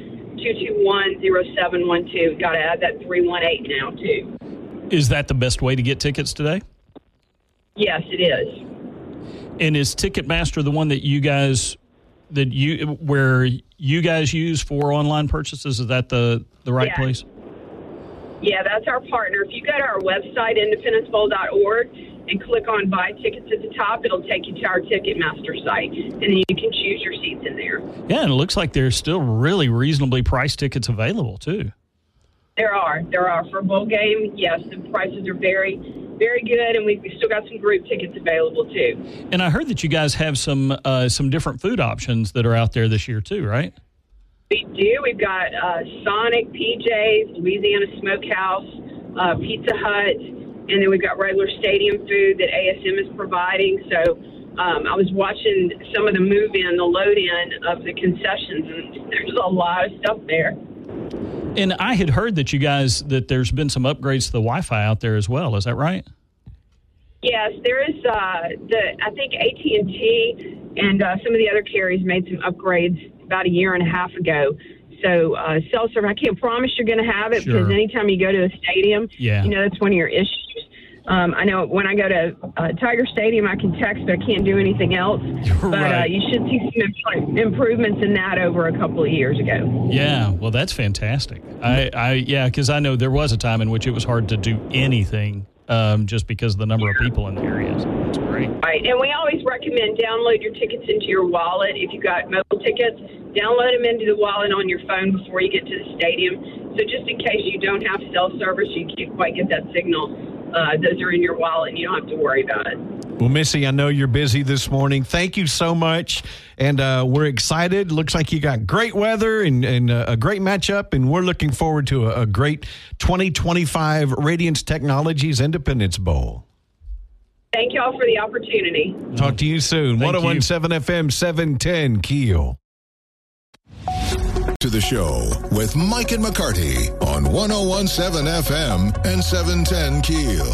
221-0712. Got to add that 318 now, too. Is that the best way to get tickets today? Yes, it is. And is Ticketmaster the one that you guys use for online purchases? Is that the right place? Yeah, that's our partner. If you go to our website, independencebowl.org, and click on Buy Tickets at the top, it'll take you to our Ticketmaster site, and then you can choose your seats in there. Yeah, and it looks like there's still really reasonably priced tickets available, too. There are. For a bowl game, yes, the prices are very, very good, and we've still got some group tickets available, too. And I heard that you guys have some different food options that are out there this year, too, right? We do. We've got Sonic, PJ's, Louisiana Smokehouse, Pizza Hut, and then we've got regular stadium food that ASM is providing. So I was watching some of the move-in, the load-in of the concessions, and there's a lot of stuff there. And I had heard that that there's been some upgrades to the Wi-Fi out there as well. Is that right? Yes, there is. I think AT&T and some of the other carriers made some upgrades about a year and a half ago. So cell service, I can't promise you're going to have it because anytime you go to a stadium, that's one of your issues. I know when I go to Tiger Stadium, I can text, but I can't do anything else. But you should see some improvements in that over a couple of years ago. Yeah, well, that's fantastic. Because I know there was a time in which it was hard to do anything just because of the number of people in the area. So that's great. Right, and we always recommend download your tickets into your wallet. If you've got mobile tickets, download them into the wallet on your phone before you get to the stadium. So just in case you don't have cell service, you can't quite get that signal, those are in your wallet and you don't have to worry about it. Well, Missy, I know you're busy this morning. Thank you so much. And we're excited. Looks like you got great weather and a great matchup. And we're looking forward to a great 2025 Radiance Technologies Independence Bowl. Thank you all for the opportunity. Talk to you soon. 101.7 FM, 710 Keel. To the show with Mike and McCarty on 101.7 FM and 710 Keel.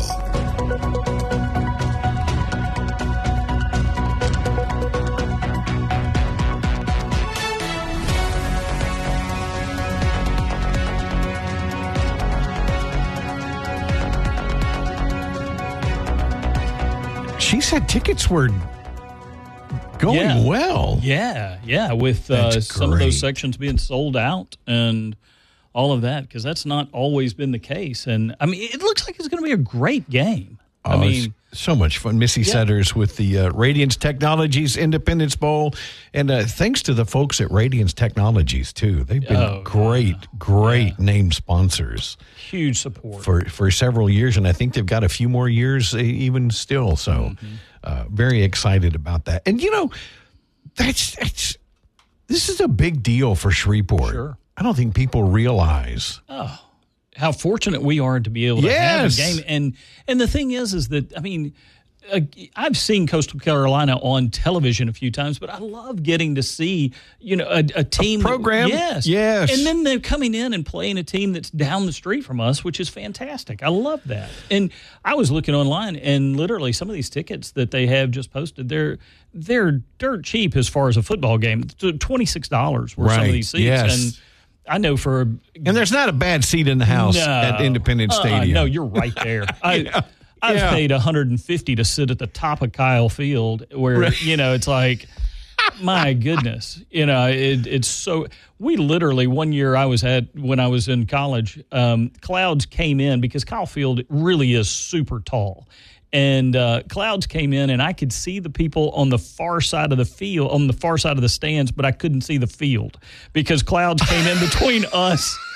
She said tickets were going well. Yeah, with some of those sections being sold out and all of that, because that's not always been the case. And, I mean, it looks like it's going to be a great game. So much fun. Missy Setters with the Radiance Technologies Independence Bowl. And thanks to the folks at Radiance Technologies, too. They've been great name sponsors. Huge support. For several years, and I think they've got a few more years even still. So very excited about that. And, this is a big deal for Shreveport. Sure. I don't think people realize. Oh, how fortunate we are to be able to have a game. And the thing is that, I mean, I've seen Coastal Carolina on television a few times, but I love getting to see, a team. Program? Yes. And then they're coming in and playing a team that's down the street from us, which is fantastic. I love that. And I was looking online, and literally some of these tickets that they have just posted, they're dirt cheap as far as a football game. $26 were some of these seats. Yes. And I know and there's not a bad seat in the house at Independence Stadium. No, you're right there. I've paid $150 to sit at the top of Kyle Field, where it's like, my goodness, it's so. We literally one year when I was in college, clouds came in because Kyle Field really is super tall. And clouds came in, and I could see the people on the far side of the field, on the far side of the stands, but I couldn't see the field because clouds came in between us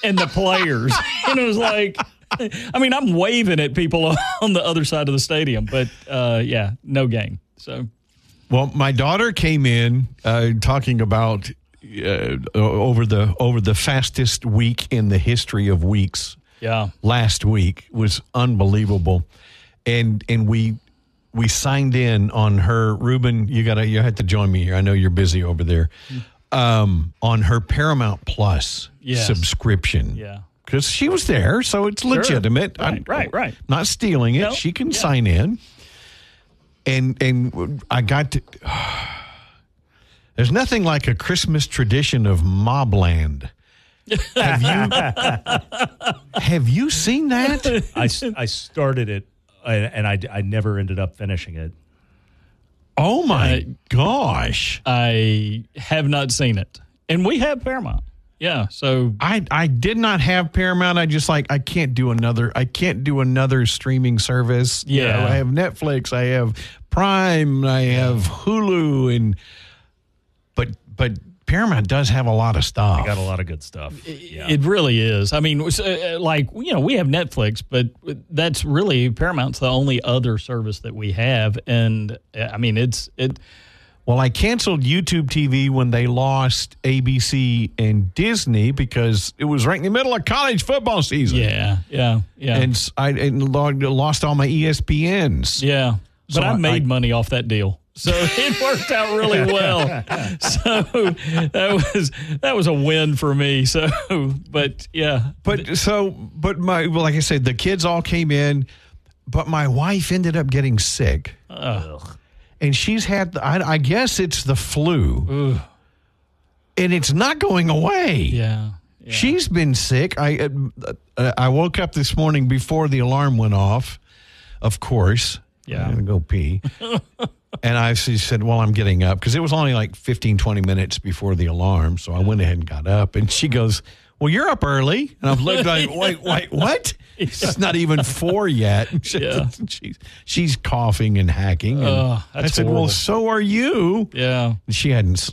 and the players. And it was like, I mean, I'm waving at people on the other side of the stadium, but no game. So, well, my daughter came in talking about over the fastest week in the history of weeks. Yeah, last week was unbelievable, and we signed in on her. Ruben, you had to join me here. I know you're busy over there. On her Paramount Plus subscription. Yeah. Because she was there, so it's legitimate. Right. Not stealing it. No, she can sign in. And I got to... There's nothing like a Christmas tradition of Mobland. Have you seen that? I started it, and I never ended up finishing it. Oh, my gosh. I have not seen it. And we have Paramount. Yeah, so I did not have Paramount. I just I can't do another streaming service. Yeah. You know, I have Netflix, I have Prime, I have Hulu, but Paramount does have a lot of stuff. I got a lot of good stuff. It really is. I mean, we have Netflix, but that's really Paramount's the only other service that we have, and I mean it. Well, I canceled YouTube TV when they lost ABC and Disney because it was right in the middle of college football season. Yeah. And I lost all my ESPNs. Yeah, but So I made money off that deal, so it worked out really well. So that was a win for me. So, but yeah, but like I said, the kids all came in, but my wife ended up getting sick. And she's had, I guess it's the flu. Ugh. And it's not going away. Yeah. She's been sick. I woke up this morning before the alarm went off, of course. Yeah. I'm going to go pee. And she said, well, I'm getting up. Because it was only like 15, 20 minutes before the alarm. So I went ahead and got up. And she goes, well, you're up early. And I'm looking like, wait, what? It's not even 4 yet. Yeah. She's coughing and hacking. And I said, horrible. well, so are you. Yeah. She hadn't.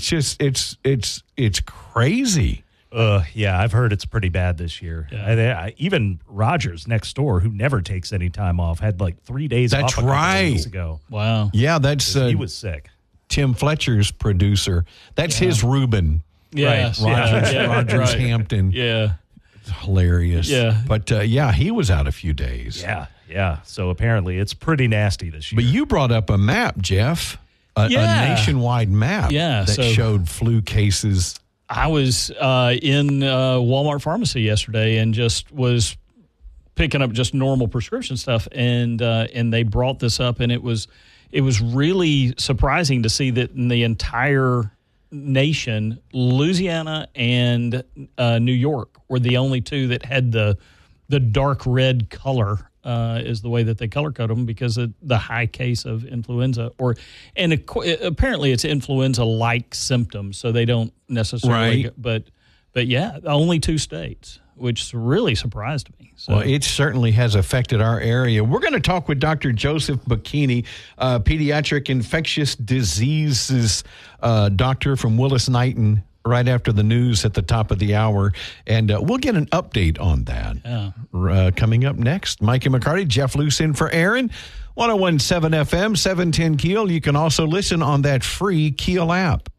It's crazy. Yeah, I've heard it's pretty bad this year. Yeah. Even Rogers next door, who never takes any time off, had like 3 days That's off a couple right. of weeks ago. Wow. Yeah, that's He was sick. Tim Fletcher's producer. That's his Reuben. Yes. Rogers Hampton. Yeah. It's hilarious. Yeah. But he was out a few days. Yeah. So apparently it's pretty nasty this year. But you brought up a map, Jeff. A nationwide map that showed flu cases. I was in Walmart pharmacy yesterday and just was picking up just normal prescription stuff, and they brought this up, and it was really surprising to see that in the entire nation, Louisiana and New York were the only two that had the dark red color. Is the way that they color code them because of the high case of influenza, apparently it's influenza-like symptoms, so they don't necessarily. Right. But yeah, only 2 states, which really surprised me. So. Well, it certainly has affected our area. We're going to talk with Dr. Joseph Bocchini, pediatric infectious diseases doctor from Willis-Knighton, right after the news at the top of the hour, and we'll get an update on that coming up next. Mike and McCarty, Jeff Luce in for Aaron, 101.7 FM, 710 Keel. You can also listen on that free Keel app.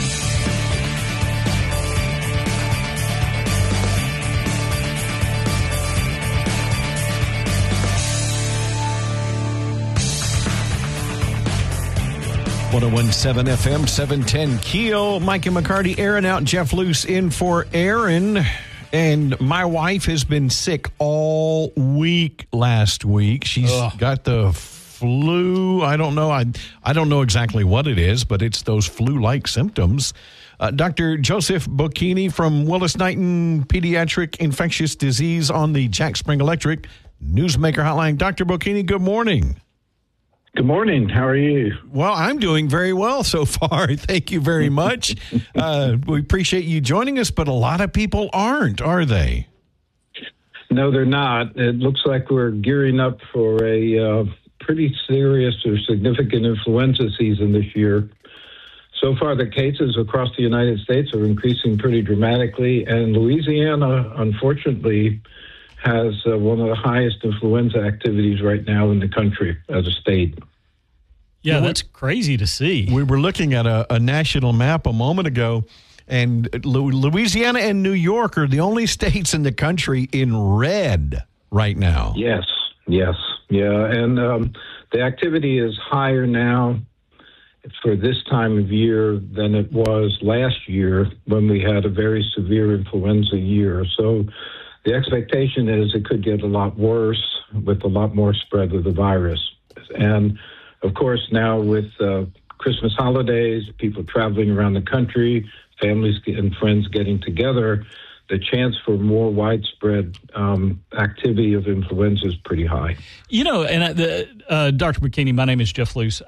.101.7 FM, 710 Keel. Mike and McCarty, Aaron out, Jeff Luce in for Aaron. And my wife has been sick all week last week. She's got the flu. I don't know. I don't know exactly what it is, but it's those flu-like symptoms. Dr. Joseph Bocchini from Willis-Knighton Pediatric Infectious Disease on the Jack Spring Electric Newsmaker Hotline. Dr. Bocchini, good morning. Good morning. How are you? Well, I'm doing very well so far. Thank you very much. We appreciate you joining us, but a lot of people aren't, are they? No, they're not. It looks like we're gearing up for a pretty serious or significant influenza season this year. So far, the cases across the United States are increasing pretty dramatically, and Louisiana, unfortunately, has one of the highest influenza activities right now in the country as a state. Yeah, that's crazy to see. We were looking at a national map a moment ago, and Louisiana and New York are the only states in the country in red right now. Yes. Yeah, and the activity is higher now for this time of year than it was last year when we had a very severe influenza year. So the expectation is it could get a lot worse with a lot more spread of the virus. And, of course, now with Christmas holidays, people traveling around the country, families and friends getting together, the chance for more widespread activity of influenza is pretty high. You know, and Dr. Bikini, my name is Jeff Luce.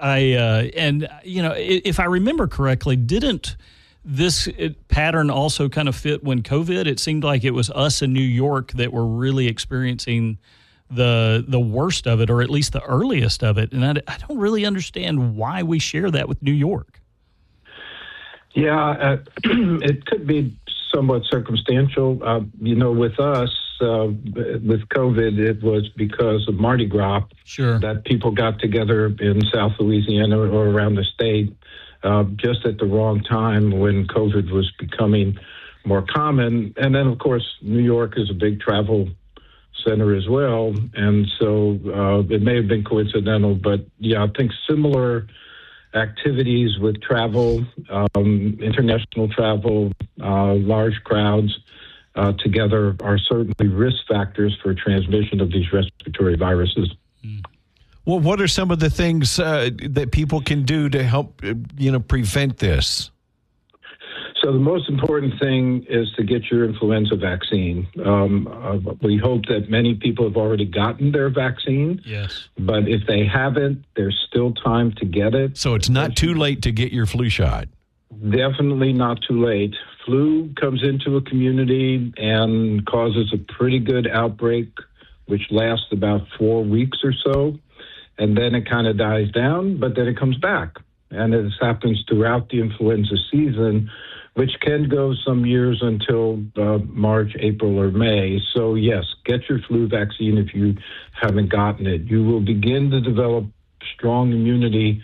If I remember correctly, didn't this pattern also kind of fit when COVID? It seemed like it was us in New York that were really experiencing the worst of it, or at least the earliest of it. And I don't really understand why we share that with New York. Yeah, it could be somewhat circumstantial. With us, with COVID, it was because of Mardi Gras that people got together in South Louisiana or around the state just at the wrong time when COVID was becoming more common. And then, of course, New York is a big travel center as well. And so it may have been coincidental, but yeah, I think similar activities with travel, international travel, large crowds together are certainly risk factors for transmission of these respiratory viruses. Well, what are some of the things that people can do to help, prevent this? So the most important thing is to get your influenza vaccine. We hope that many people have already gotten their vaccine. Yes. But if they haven't, there's still time to get it. So it's not too late to get your flu shot. Definitely not too late. Flu comes into a community and causes a pretty good outbreak, which lasts about 4 weeks or so. And then it kind of dies down, but then it comes back. And this happens throughout the influenza season, which can go some years until March, April, or May. So, yes, get your flu vaccine if you haven't gotten it. You will begin to develop strong immunity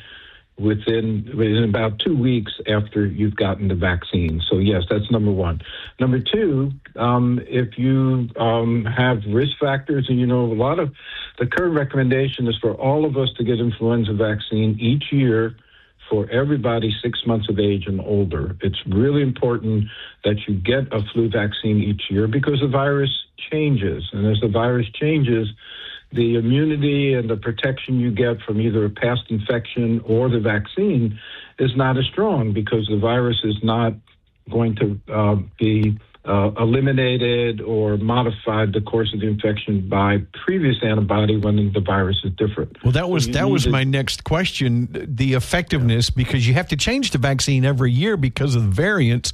within about 2 weeks after you've gotten the vaccine. So, yes, that's number one. Number two, if you have risk factors, and, a lot of the current recommendation is for all of us to get influenza vaccine each year for everybody 6 months of age and older. It's really important that you get a flu vaccine each year because the virus changes. And as the virus changes, the immunity and the protection you get from either a past infection or the vaccine is not as strong because the virus is not going to be eliminated or modified the course of the infection by previous antibody when the virus is different. Well, that was my next question, the effectiveness, because you have to change the vaccine every year because of the variants.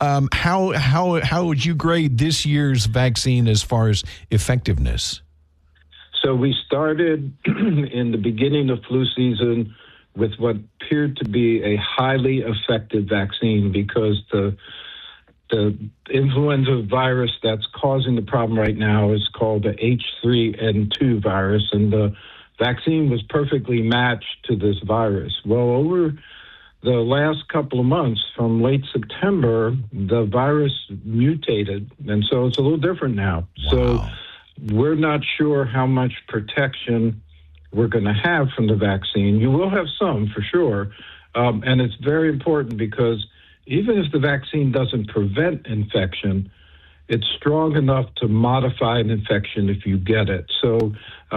How would you grade this year's vaccine as far as effectiveness? So we started in the beginning of flu season with what appeared to be a highly effective vaccine because the influenza virus that's causing the problem right now is called the H3N2 virus, and the vaccine was perfectly matched to this virus. Well, over the last couple of months, from late September, the virus mutated, and so it's a little different now. Wow. So we're not sure how much protection we're going to have from the vaccine. You will have some, for sure, and it's very important because even if the vaccine doesn't prevent infection, it's strong enough to modify an infection if you get it. So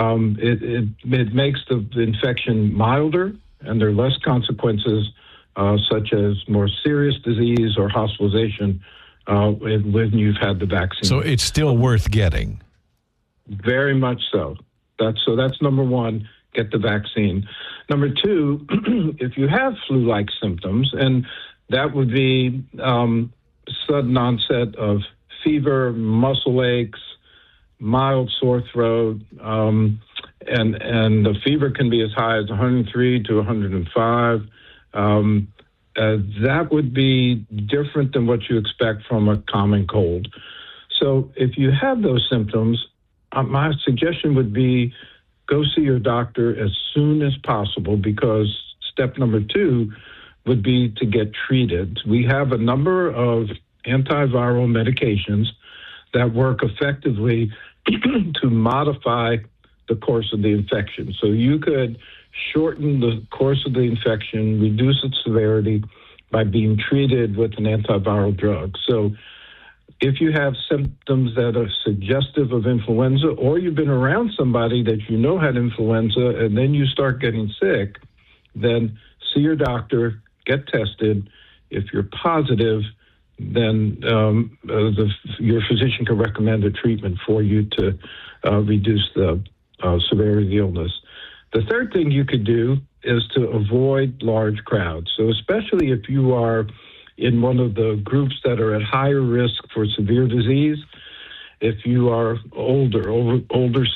it makes the infection milder, and there are less consequences, such as more serious disease or hospitalization when you've had the vaccine. So it's still worth getting. Very much so. That's number one, get the vaccine. Number two, if you have flu-like symptoms, and that would be sudden onset of fever, muscle aches, mild sore throat, and the fever can be as high as 103 to 105. that would be different than what you expect from a common cold. So if you have those symptoms, my suggestion would be go see your doctor as soon as possible, because step number 2 would be to get treated. We have a number of antiviral medications that work effectively to modify the course of the infection. So you could shorten the course of the infection, reduce its severity by being treated with an antiviral drug. So if you have symptoms that are suggestive of influenza, or you've been around somebody that you know had influenza and then you start getting sick, then see your doctor, get tested. If you're positive, then your physician can recommend a treatment for you to reduce the severity of the illness. The third thing you could do is to avoid large crowds. So especially if you are in one of the groups that are at higher risk for severe disease, if you are over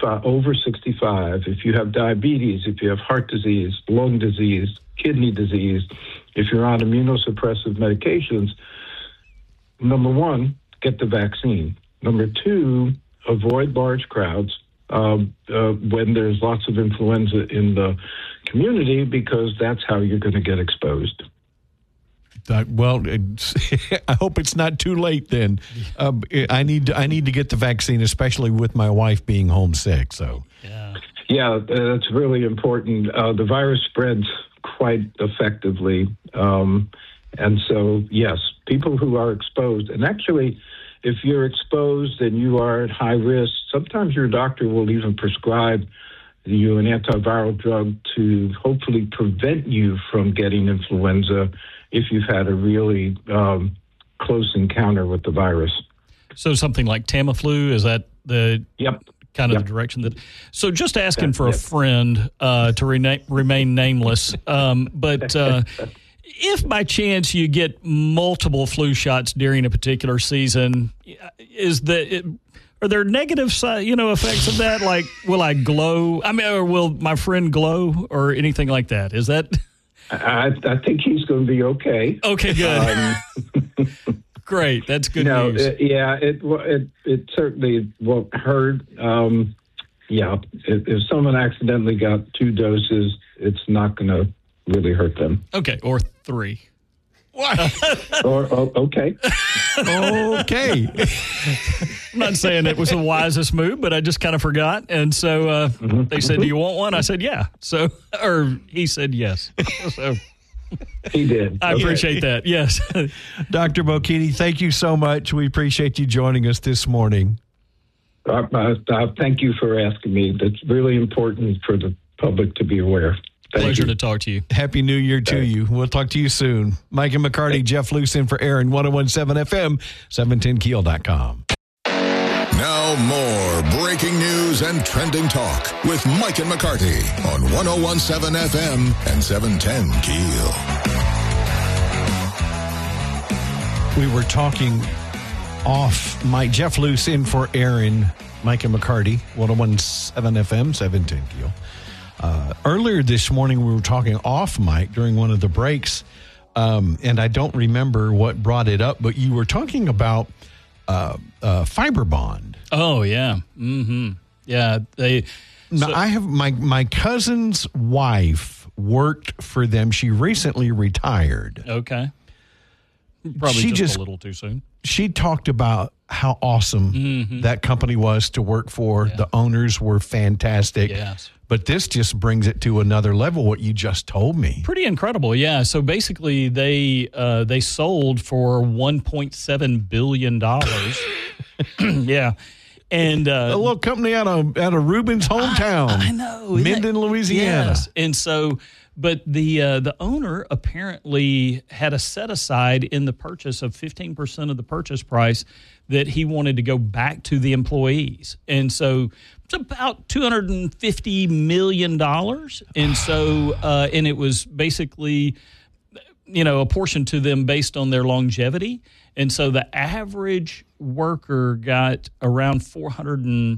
65, if you have diabetes, if you have heart disease, lung disease, kidney disease, if you're on immunosuppressive medications, number 1, get the vaccine. Number 2, avoid large crowds when there's lots of influenza in the community, because that's how you're going to get exposed. Well, I hope it's not too late then. I need to get the vaccine, especially with my wife being homesick. So yeah, that's really important. The virus spreads quite effectively, and so yes, people who are exposed, and actually, if you're exposed and you are at high risk, sometimes your doctor will even prescribe you an antiviral drug to hopefully prevent you from getting influenza if you've had a really close encounter with the virus. So something like Tamiflu, is that the kind of the direction that... So just asking for a friend to remain nameless, but if by chance you get multiple flu shots during a particular season, are there negative effects of that? Like, will I glow? I mean, or will my friend glow or anything like that? Is that... I think he's going to be okay. Okay, good. Great, that's good news. It certainly won't hurt. If someone accidentally got 2 doses, it's not going to really hurt them. Okay, or 3. What? Okay. Okay. I'm not saying it was the wisest move, but I just kind of forgot. And so they said, "Do you want one?" I said, "Yeah." So, or he said, "Yes." So he did. I appreciate that. Yes. Dr. Bocchini, thank you so much. We appreciate you joining us this morning. Thank you for asking me. That's really important for the public to be aware. Pleasure to talk to you. Happy New Year to you. We'll talk to you soon. Mike and McCarty, Jeff Luce in for Aaron, 101.7 FM, 710keel.com. Now more breaking news and trending talk with Mike and McCarty on 101.7 FM and 710 Keel. We were talking off Mike. Jeff Luce in for Aaron, Mike and McCarty, 101.7 FM, 710 Keel. Earlier this morning, we were talking off mic during one of the breaks, and I don't remember what brought it up, but you were talking about Fiber Bond. Oh, yeah. Mm-hmm. Yeah. I have my cousin's wife worked for them. She recently retired. Okay. Probably just a little too soon. She talked about how awesome that company was to work for. Yeah. The owners were fantastic. Yes. But this just brings it to another level, what you just told me. Pretty incredible, yeah. So basically they sold for $1.7 billion. Yeah. And a little company out of Ruben's hometown. I know. Minden, Louisiana. Yes. And so, but the owner apparently had a set aside in the purchase of 15% of the purchase price that he wanted to go back to the employees. And so it's about $250 million. And so, and it was basically, apportioned to them based on their longevity. And so the average worker got around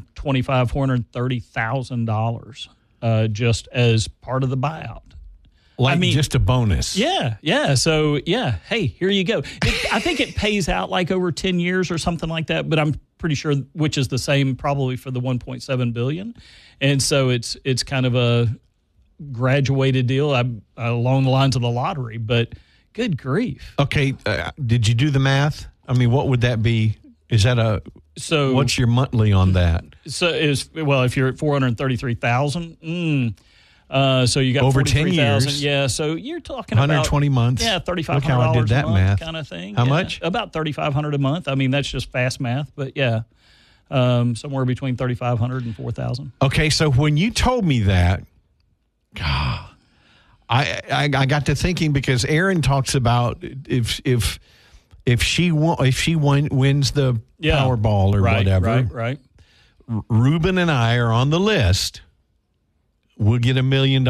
$430,000 just as part of the buyout. Like just a bonus. Yeah. So, hey, here you go. I think it pays out like over 10 years or something like that, but I'm pretty sure which is the same probably for the $1.7 billion. And so it's kind of a graduated deal along the lines of the lottery, but good grief. Okay, did you do the math? I mean, what would that be? Is that what's your monthly on that? So if you're at 433,000, so you got over 10 years. Yeah, so you're talking 120 months. Yeah, $3,500 Look how I did that a month math. kind of thing. How much? About $3,500 a month. I mean, that's just fast math, but yeah, somewhere between $3,500 and $4,000. Okay, so when you told me that, God, I got to thinking because Aaron talks about if she wins the Powerball or whatever, right. Ruben and I are on the list. We'll get $1 million.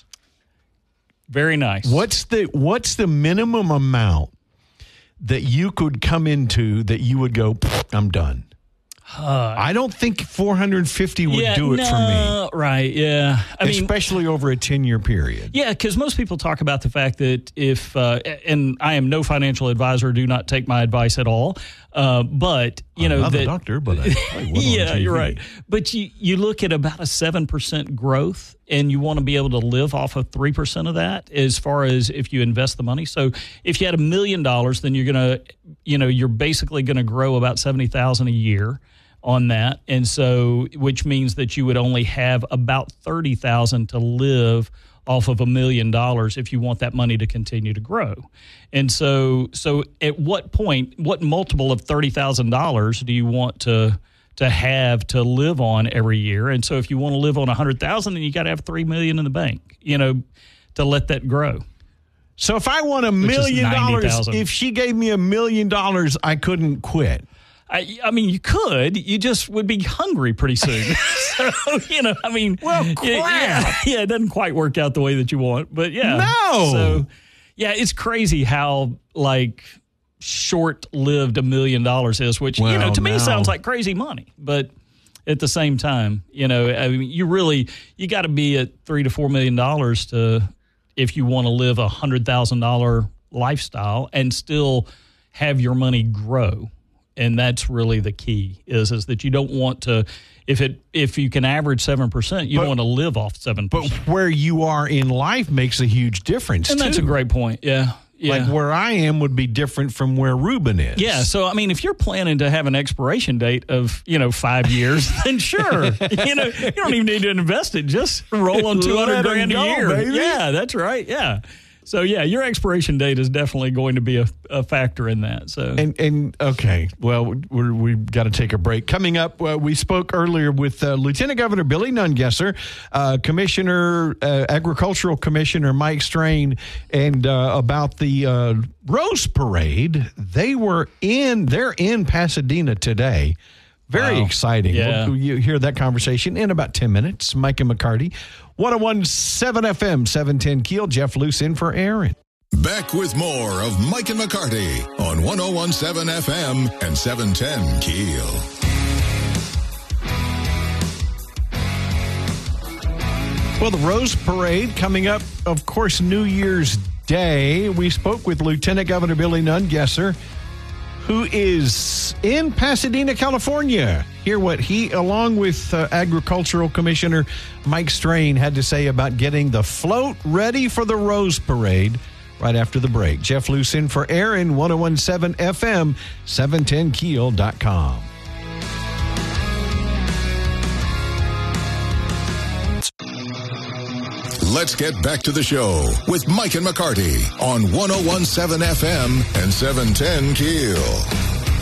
Very nice. What's the minimum amount that you could come into that you would go, I'm done? I don't think 450 would do it for me. Right, yeah. Especially over a 10-year period. Yeah, because most people talk about the fact that if, and I am no financial advisor, do not take my advice at all, but, I'm not a doctor, but I yeah, you're right. But you look at about a 7% growth, and you want to be able to live off of 3% of that as far as if you invest the money. So if you had $1 million, then you're going to, you're basically going to grow about $70,000 a year on that. And so, which means that you would only have about $30,000 to live off of $1 million if you want that money to continue to grow. And so at what point, what multiple of $30,000 do you want to have to live on every year? And so if you want to live on $100,000, then you got to have $3 million in the bank, to let that grow. So if I want $1 million, if she gave me $1 million, I couldn't quit. I mean, you could. You just would be hungry pretty soon. So, well, crap. Yeah, it doesn't quite work out the way that you want. But, yeah. No. So, yeah, it's crazy how, short-lived $1 million is, which, to me sounds like crazy money. But at the same time, you got to be at $3 to $4 million if you want to live a $100,000 lifestyle and still have your money grow. And that's really the key is that you don't want to, if you can average 7%, you don't want to live off 7%. But where you are in life makes a huge difference, and too. That's a great point, yeah. Like where I am would be different from where Ruben is. Yeah, so, I mean, if you're planning to have an expiration date of, 5 years, then sure. You don't even need to invest it. Just roll on $200,000 a year. Baby. Yeah, that's right, yeah. So, yeah, your expiration date is definitely going to be a factor in that. So, and okay, well, we've got to take a break. Coming up, we spoke earlier with Lieutenant Governor Billy Nungesser, Agricultural Commissioner Mike Strain, and about the Rose Parade. They're in Pasadena today. Very exciting. Yeah. You hear that conversation in about 10 minutes. Mike and McCarty, 101.7 FM, 710 Keel. Jeff Luce in for Aaron. Back with more of Mike and McCarty on 101.7 FM and 710 Keel. Well, the Rose Parade coming up, of course, New Year's Day. We spoke with Lieutenant Governor Billy Nungesser, who is in Pasadena, California. Hear what he, along with Agricultural Commissioner Mike Strain, had to say about getting the float ready for the Rose Parade right after the break. Jeff Luce in for Aaron, 101.7 FM, 710keel.com. Let's get back to the show with Mike and McCarty on 101.7 FM and 710 Keel.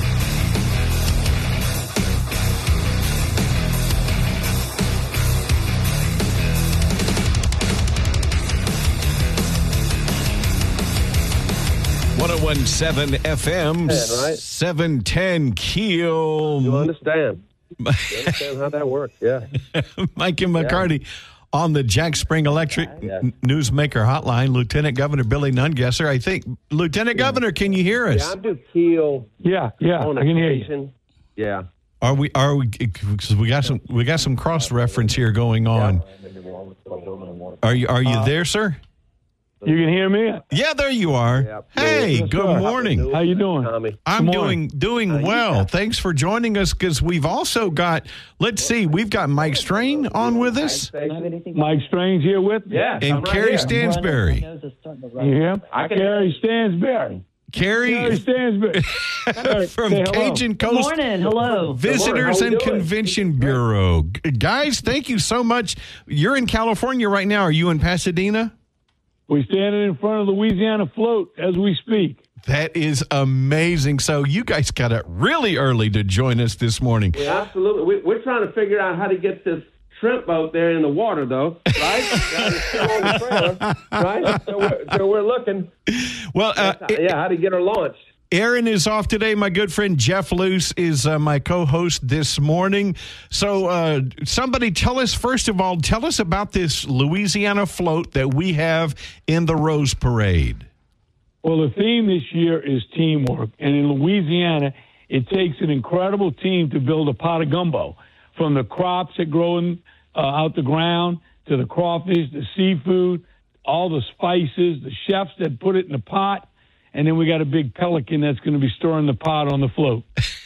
FM, right? 710 Keel. You understand. You understand how that works, yeah. Mike and McCarty. On the Jack Spring Electric Newsmaker Hotline, Lieutenant Governor Billy Nungesser. I think, Lieutenant Governor, can you hear us? Yeah, I do Keel. Yeah, I can hear you. Yeah. Are we? Because we got some cross reference here going on. Are you there, sir? You can hear me? Yeah, there you are. Yep. Hey, Yes, good sir. morning. How you doing? Tommy. I'm Good morning. doing well. Thanks for joining us because we've also got, let's see, we've got Mike Strain on with us Mike Strange here with me. Yeah, and I'm right Carrie here. Stansberry. You hear him? I can- Gary Stansberry. Gary Carrie Stansberry. from Say hello. Cajun Good Coast morning. Hello. Visitors How we and doing? Convention Bureau. Guys, thank you so much. You're in California right now. Are you in Pasadena? We're standing in front of the Louisiana float as we speak. That is amazing. So you guys got up really early to join us this morning. Yeah, absolutely. We're trying to figure out how to get this shrimp boat there in the water, though, right? It's still on the trailer, right? So we're looking. Well, How to get her launched. Aaron is off today. My good friend Jeff Luce is my co-host this morning. So somebody tell us, first of all, tell us about this Louisiana float that we have in the Rose Parade. Well, the theme this year is teamwork. And in Louisiana, it takes an incredible team to build a pot of gumbo. From the crops that grow out the ground to the crawfish, the seafood, all the spices, the chefs that put it in the pot. And then we got a big pelican that's going to be stirring the pot on the float.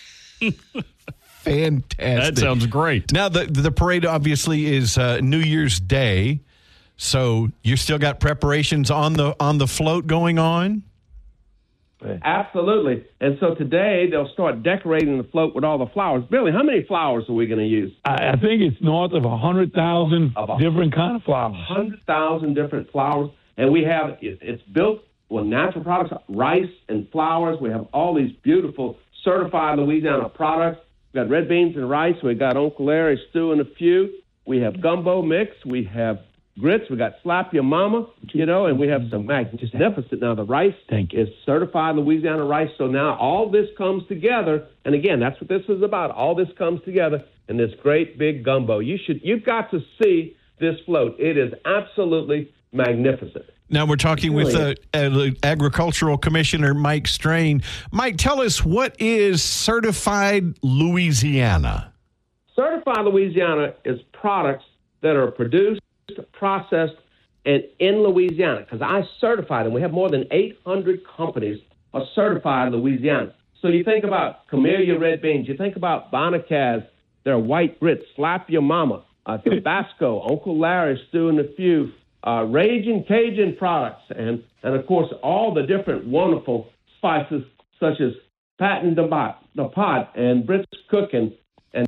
Fantastic. That sounds great. Now, the parade obviously is New Year's Day. So you still got preparations on the float going on? Absolutely. And so today they'll start decorating the float with all the flowers. Billy, how many flowers are we going to use? I think it's north of 100,000 different kind of flowers. 100,000 different flowers. And we have, it's built with natural products, rice and flowers. We have all these beautiful certified Louisiana products. We've got red beans and rice. We've got Uncle Larry's stew and a few. We have gumbo mix. We have grits. We got Slap Your Mama, and we have some magnificent. Now, the rice is certified Louisiana rice. So now all this comes together. And again, that's what this is about. All this comes together in this great big gumbo. You've got to see this float. It is absolutely magnificent. Now we're talking with Agricultural Commissioner Mike Strain. Mike, tell us, what is Certified Louisiana? Certified Louisiana is products that are produced, processed, and in Louisiana, because I certify them. We have more than 800 companies are certified Louisiana. So you think about Camellia red beans, you think about Bonacaz, their white grits, Slap Your Mama, Tabasco, Uncle Larry's stew and a few, Raging Cajun products, and of course all the different wonderful spices such as Patent de Pot and Brits Cooking and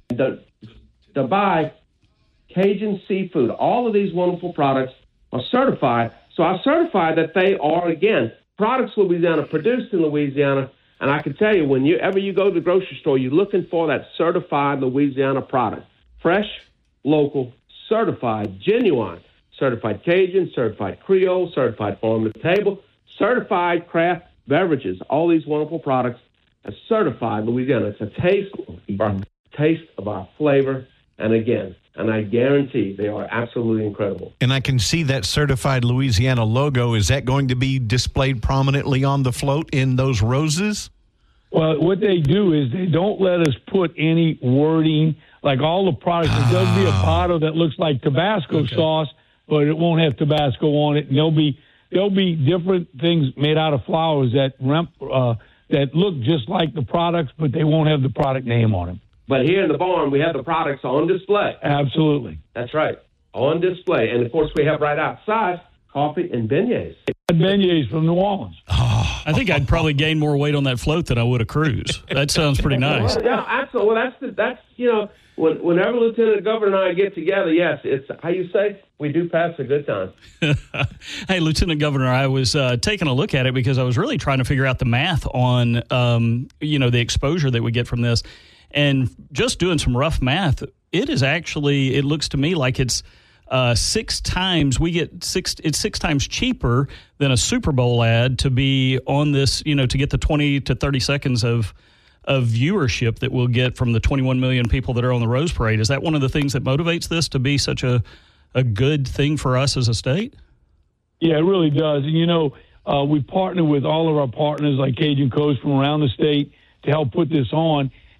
Dubai Cajun seafood. All of these wonderful products are certified. So I certify that they are, again, products Louisiana, produced in Louisiana. And I can tell you, whenever you go to the grocery store, you're looking for that certified Louisiana product. Fresh, local, certified, genuine. Certified Cajun, certified Creole, certified farm to table, certified craft beverages. All these wonderful products are certified Louisiana. It's a taste of our flavor. And again, and I guarantee they are absolutely incredible. And I can see that Certified Louisiana logo. Is that going to be displayed prominently on the float in those roses? Well, what they do is they don't let us put any wording, like all the products. There does be a bottle that looks like Tabasco sauce, but it won't have Tabasco on it. And there'll be different things made out of flowers that look just like the products, but they won't have the product name on them. But here in the barn, we have the products on display. Absolutely. That's right, on display. And, of course, we have right outside coffee and beignets. Beignets from New Orleans. I think I'd probably gain more weight on that float than I would a cruise. That sounds pretty nice. Well, yeah, absolutely. Well, that's whenever Lieutenant Governor and I get together, yes, it's, how you say, we do pass a good time. Hey, Lieutenant Governor, I was taking a look at it because I was really trying to figure out the math on, the exposure that we get from this. And just doing some rough math, it looks to me like it's 6 times, it's 6 times cheaper than a Super Bowl ad to be on this, to get the 20 to 30 seconds of viewership that we'll get from the 21 million people that are on the Rose Parade. Is that one of the things that motivates this to be such a good thing for us as a state? Yeah, it really does. And, we partner with all of our partners like Cajun Coast from around the state to help put this on.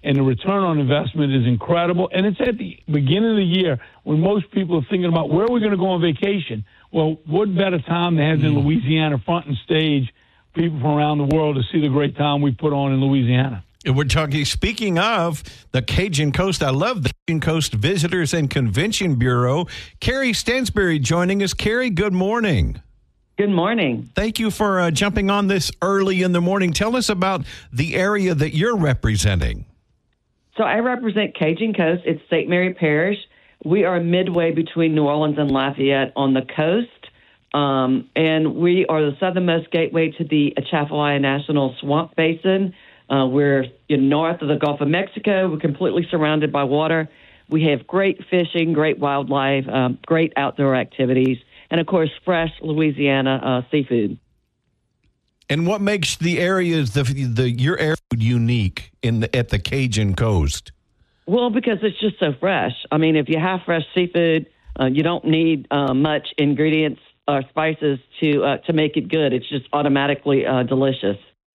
and the return on investment is incredible. And it's at the beginning of the year when most people are thinking about where are we going to go on vacation. Well, what better time to have in Louisiana front and stage people from around the world to see the great time we put on in Louisiana. We're talking, speaking of the Cajun Coast, I love the Cajun Coast Visitors and Convention Bureau. Carrie Stansberry joining us. Carrie, good morning. Good morning. Thank you for jumping on this early in the morning. Tell us about the area that you're representing. So I represent Cajun Coast. It's St. Mary Parish. We are midway between New Orleans and Lafayette on the coast, and we are the southernmost gateway to the Atchafalaya National Swamp Basin. We're north of the Gulf of Mexico. We're completely surrounded by water. We have great fishing, great wildlife, great outdoor activities, and, of course, fresh Louisiana seafood. And what makes the areas, your area unique at the Cajun Coast? Well, because it's just so fresh. I mean, if you have fresh seafood, you don't need much ingredients or spices to make it good. It's just automatically delicious.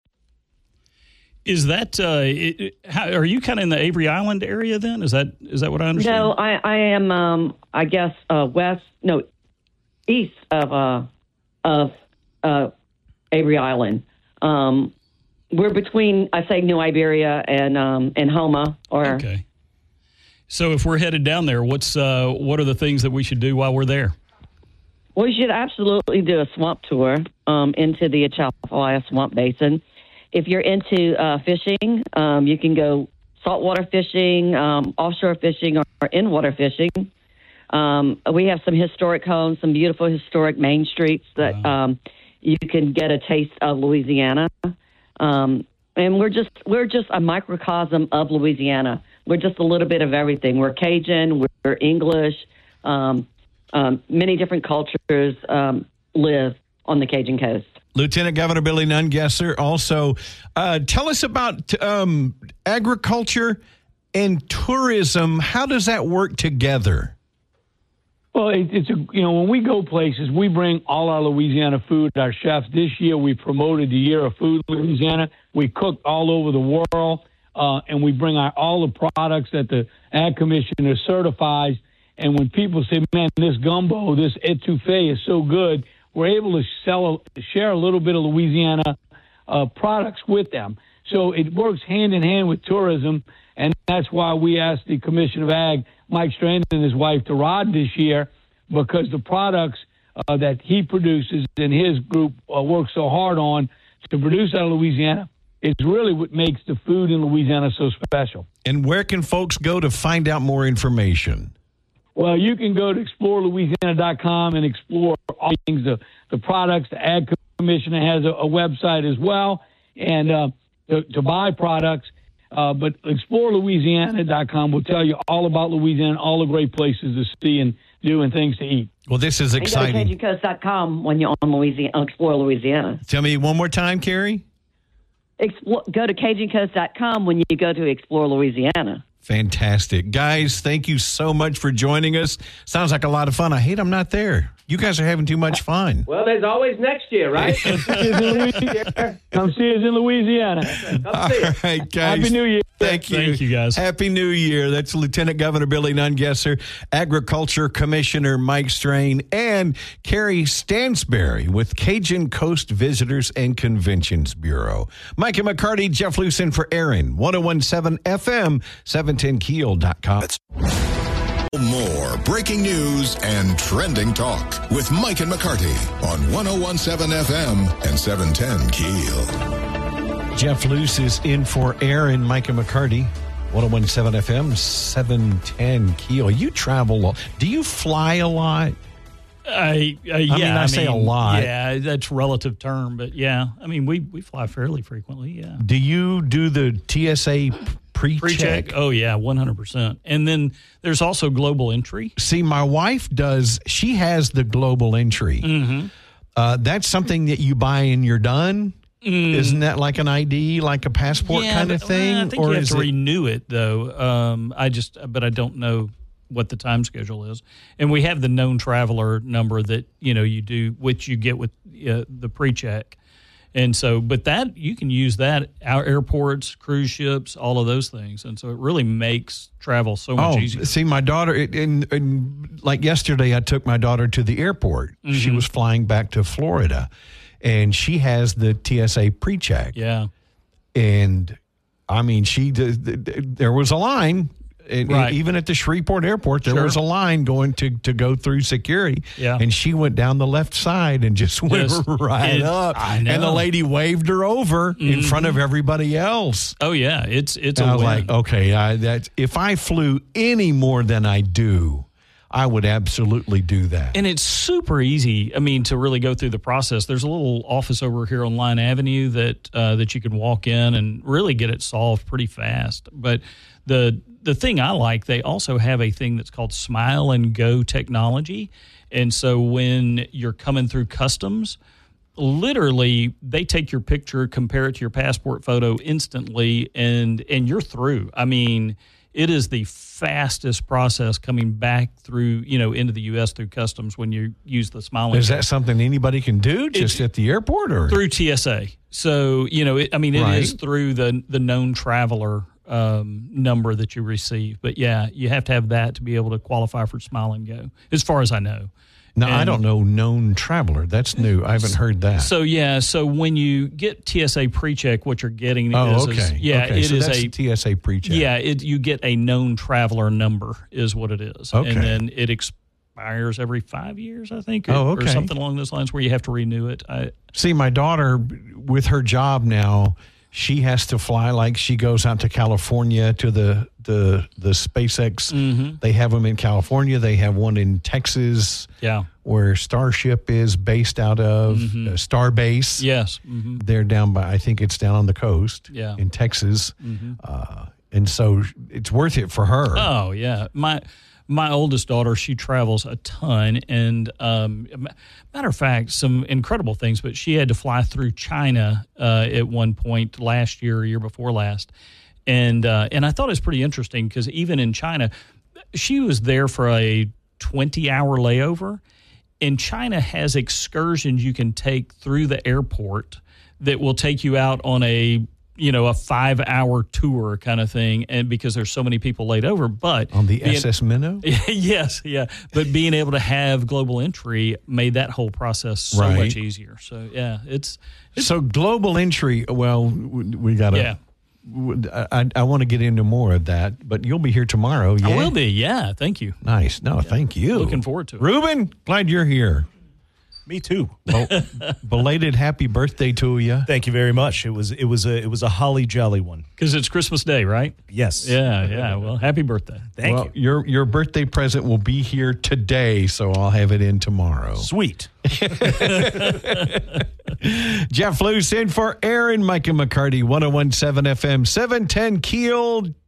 Is that are you kind of in the Avery Island area then? Is that what I understand? No, I am. I guess east of Avery Island. We're between, I say, New Iberia and Homa. Okay. So if we're headed down there, what are the things that we should do while we're there? Well, you should absolutely do a swamp tour into the Atchafalaya Swamp Basin. If you're into fishing, you can go saltwater fishing, offshore fishing, or in-water fishing. We have some historic homes, some beautiful historic main streets that you can get a taste of Louisiana. And we're just a microcosm of Louisiana. We're just a little bit of everything. We're Cajun, we're English. Many different cultures live on the Cajun Coast. Lieutenant Governor Billy Nungesser, also tell us about agriculture and tourism. How does that work together? Well, when we go places, we bring all our Louisiana food. Our chefs this year, we promoted the Year of Food in Louisiana. We cook all over the world, and we bring all the products that the Ag Commissioner certifies. And when people say, "Man, this gumbo, this etouffee is so good," we're able to share a little bit of Louisiana products with them. So it works hand in hand with tourism, and that's why we asked the Commissioner of Ag, Mike Strand, and his wife to ride this year, because the products that he produces and his group works so hard on to produce out of Louisiana is really what makes the food in Louisiana so special. And where can folks go to find out more information? Well, you can go to explorelouisiana.com and explore all things, the products. The Ag Commissioner has a website as well, and to buy products. But explorelouisiana.com will tell you all about Louisiana, all the great places to see and do and things to eat. Well, this is exciting. And go to CajunCoast.com when you're on Explore Louisiana. Tell me one more time, Carrie. Go to CajunCoast.com when you go to Explore Louisiana. Fantastic. Guys, thank you so much for joining us. Sounds like a lot of fun. I hate I'm not there. You guys are having too much fun. Well, there's always next year, right? Come see us in Louisiana. All right, guys. Happy New Year. Thank you. Thank you, guys. Happy New Year. That's Lieutenant Governor Billy Nungesser, Agriculture Commissioner Mike Strain, and Carrie Stansberry with Cajun Coast Visitors and Conventions Bureau. Mike and McCarty, Jeff Lucin for Aaron, 101.7 FM, 710keel.com. More breaking news and trending talk with Mike and McCarty on 101.7 FM and 710 Keel. Jeff Luce is in for Aaron, Mike and McCarty, 101.7 FM, 710 Keel. You travel. Do you fly a lot? I say a lot. Yeah, that's a relative term, but yeah. I mean, we fly fairly frequently, yeah. Do you do the TSA pre-check? Oh, yeah, 100%. And then there's also global entry. See, my wife does. She has the global entry. Mm-hmm. That's something that you buy and you're done? Isn't that like an ID, like a passport kind of thing? I think you have to renew it, though. But I don't know what the time schedule is. And we have the known traveler number that, you do, which you get with the pre-check. And so, but that you can use that our airports, cruise ships, all of those things, and so it really makes travel so much easier. See, my daughter, like yesterday, I took my daughter to the airport. Mm-hmm. She was flying back to Florida, and she has the TSA pre-check. Yeah, and I mean, there was a line. Right. Even at the Shreveport airport, there was a line going to go through security. Yeah. And she went down the left side and just went right up. I know. And the lady waved her over in front of everybody else. Oh, yeah. It's And a I was win. like, okay, if I flew any more than I do, I would absolutely do that. And it's super easy, I mean, to really go through the process. There's a little office over here on Line Avenue that you can walk in and really get it solved pretty fast. But the thing I like, they also have a thing that's called Smile and Go technology. And so when you're coming through customs, literally they take your picture, compare it to your passport photo instantly, and you're through. I mean, it is the fastest process coming back through, into the U.S. through customs when you use the Smile and Go. Is that something anybody can do just at the airport or through TSA? So, it is through the known traveler number that you receive. But yeah, you have to have that to be able to qualify for Smile and Go, as far as I know. No, I don't know known traveler. That's new. I haven't heard that. So yeah, so when you get TSA pre-check, what you're getting okay. it so is that's a TSA pre-check. Yeah, you get a known traveler number is what it is. Okay. And then it expires every 5 years, I think, okay. or something along those lines where you have to renew it. See, my daughter, with her job now, she has to fly, like she goes out to California to the SpaceX. Mm-hmm. They have them in California. They have one in Texas, where Starship is based out of, Starbase. Yes. Mm-hmm. They're down by, I think it's down on the coast in Texas. Mm-hmm. And so it's worth it for her. Oh, yeah. My oldest daughter, she travels a ton, and matter of fact, some incredible things, but she had to fly through China at one point last year or year before last. And I thought it was pretty interesting because even in China, she was there for a 20-hour layover, and China has excursions you can take through the airport that will take you out on a 5-hour tour kind of thing, and because there's so many people laid over. But on the SS Minnow? Yes, yeah. But being able to have global entry made that whole process so much easier. So, yeah, it's so global entry, well, we got to... Yeah. I want to get into more of that, but you'll be here tomorrow. Yeah? I will be, yeah. Thank you. Nice. No, thank you. Looking forward to it. Ruben, glad you're here. Me too. Belated happy birthday to you. Thank you very much. It was a holly jolly one. Because it's Christmas Day, right? Yes. Yeah. Well, happy birthday. Thank you. Your birthday present will be here today, so I'll have it in tomorrow. Sweet. Jeff Luce in for Aaron, Micah McCarty, 101.7 FM, 710 Keel.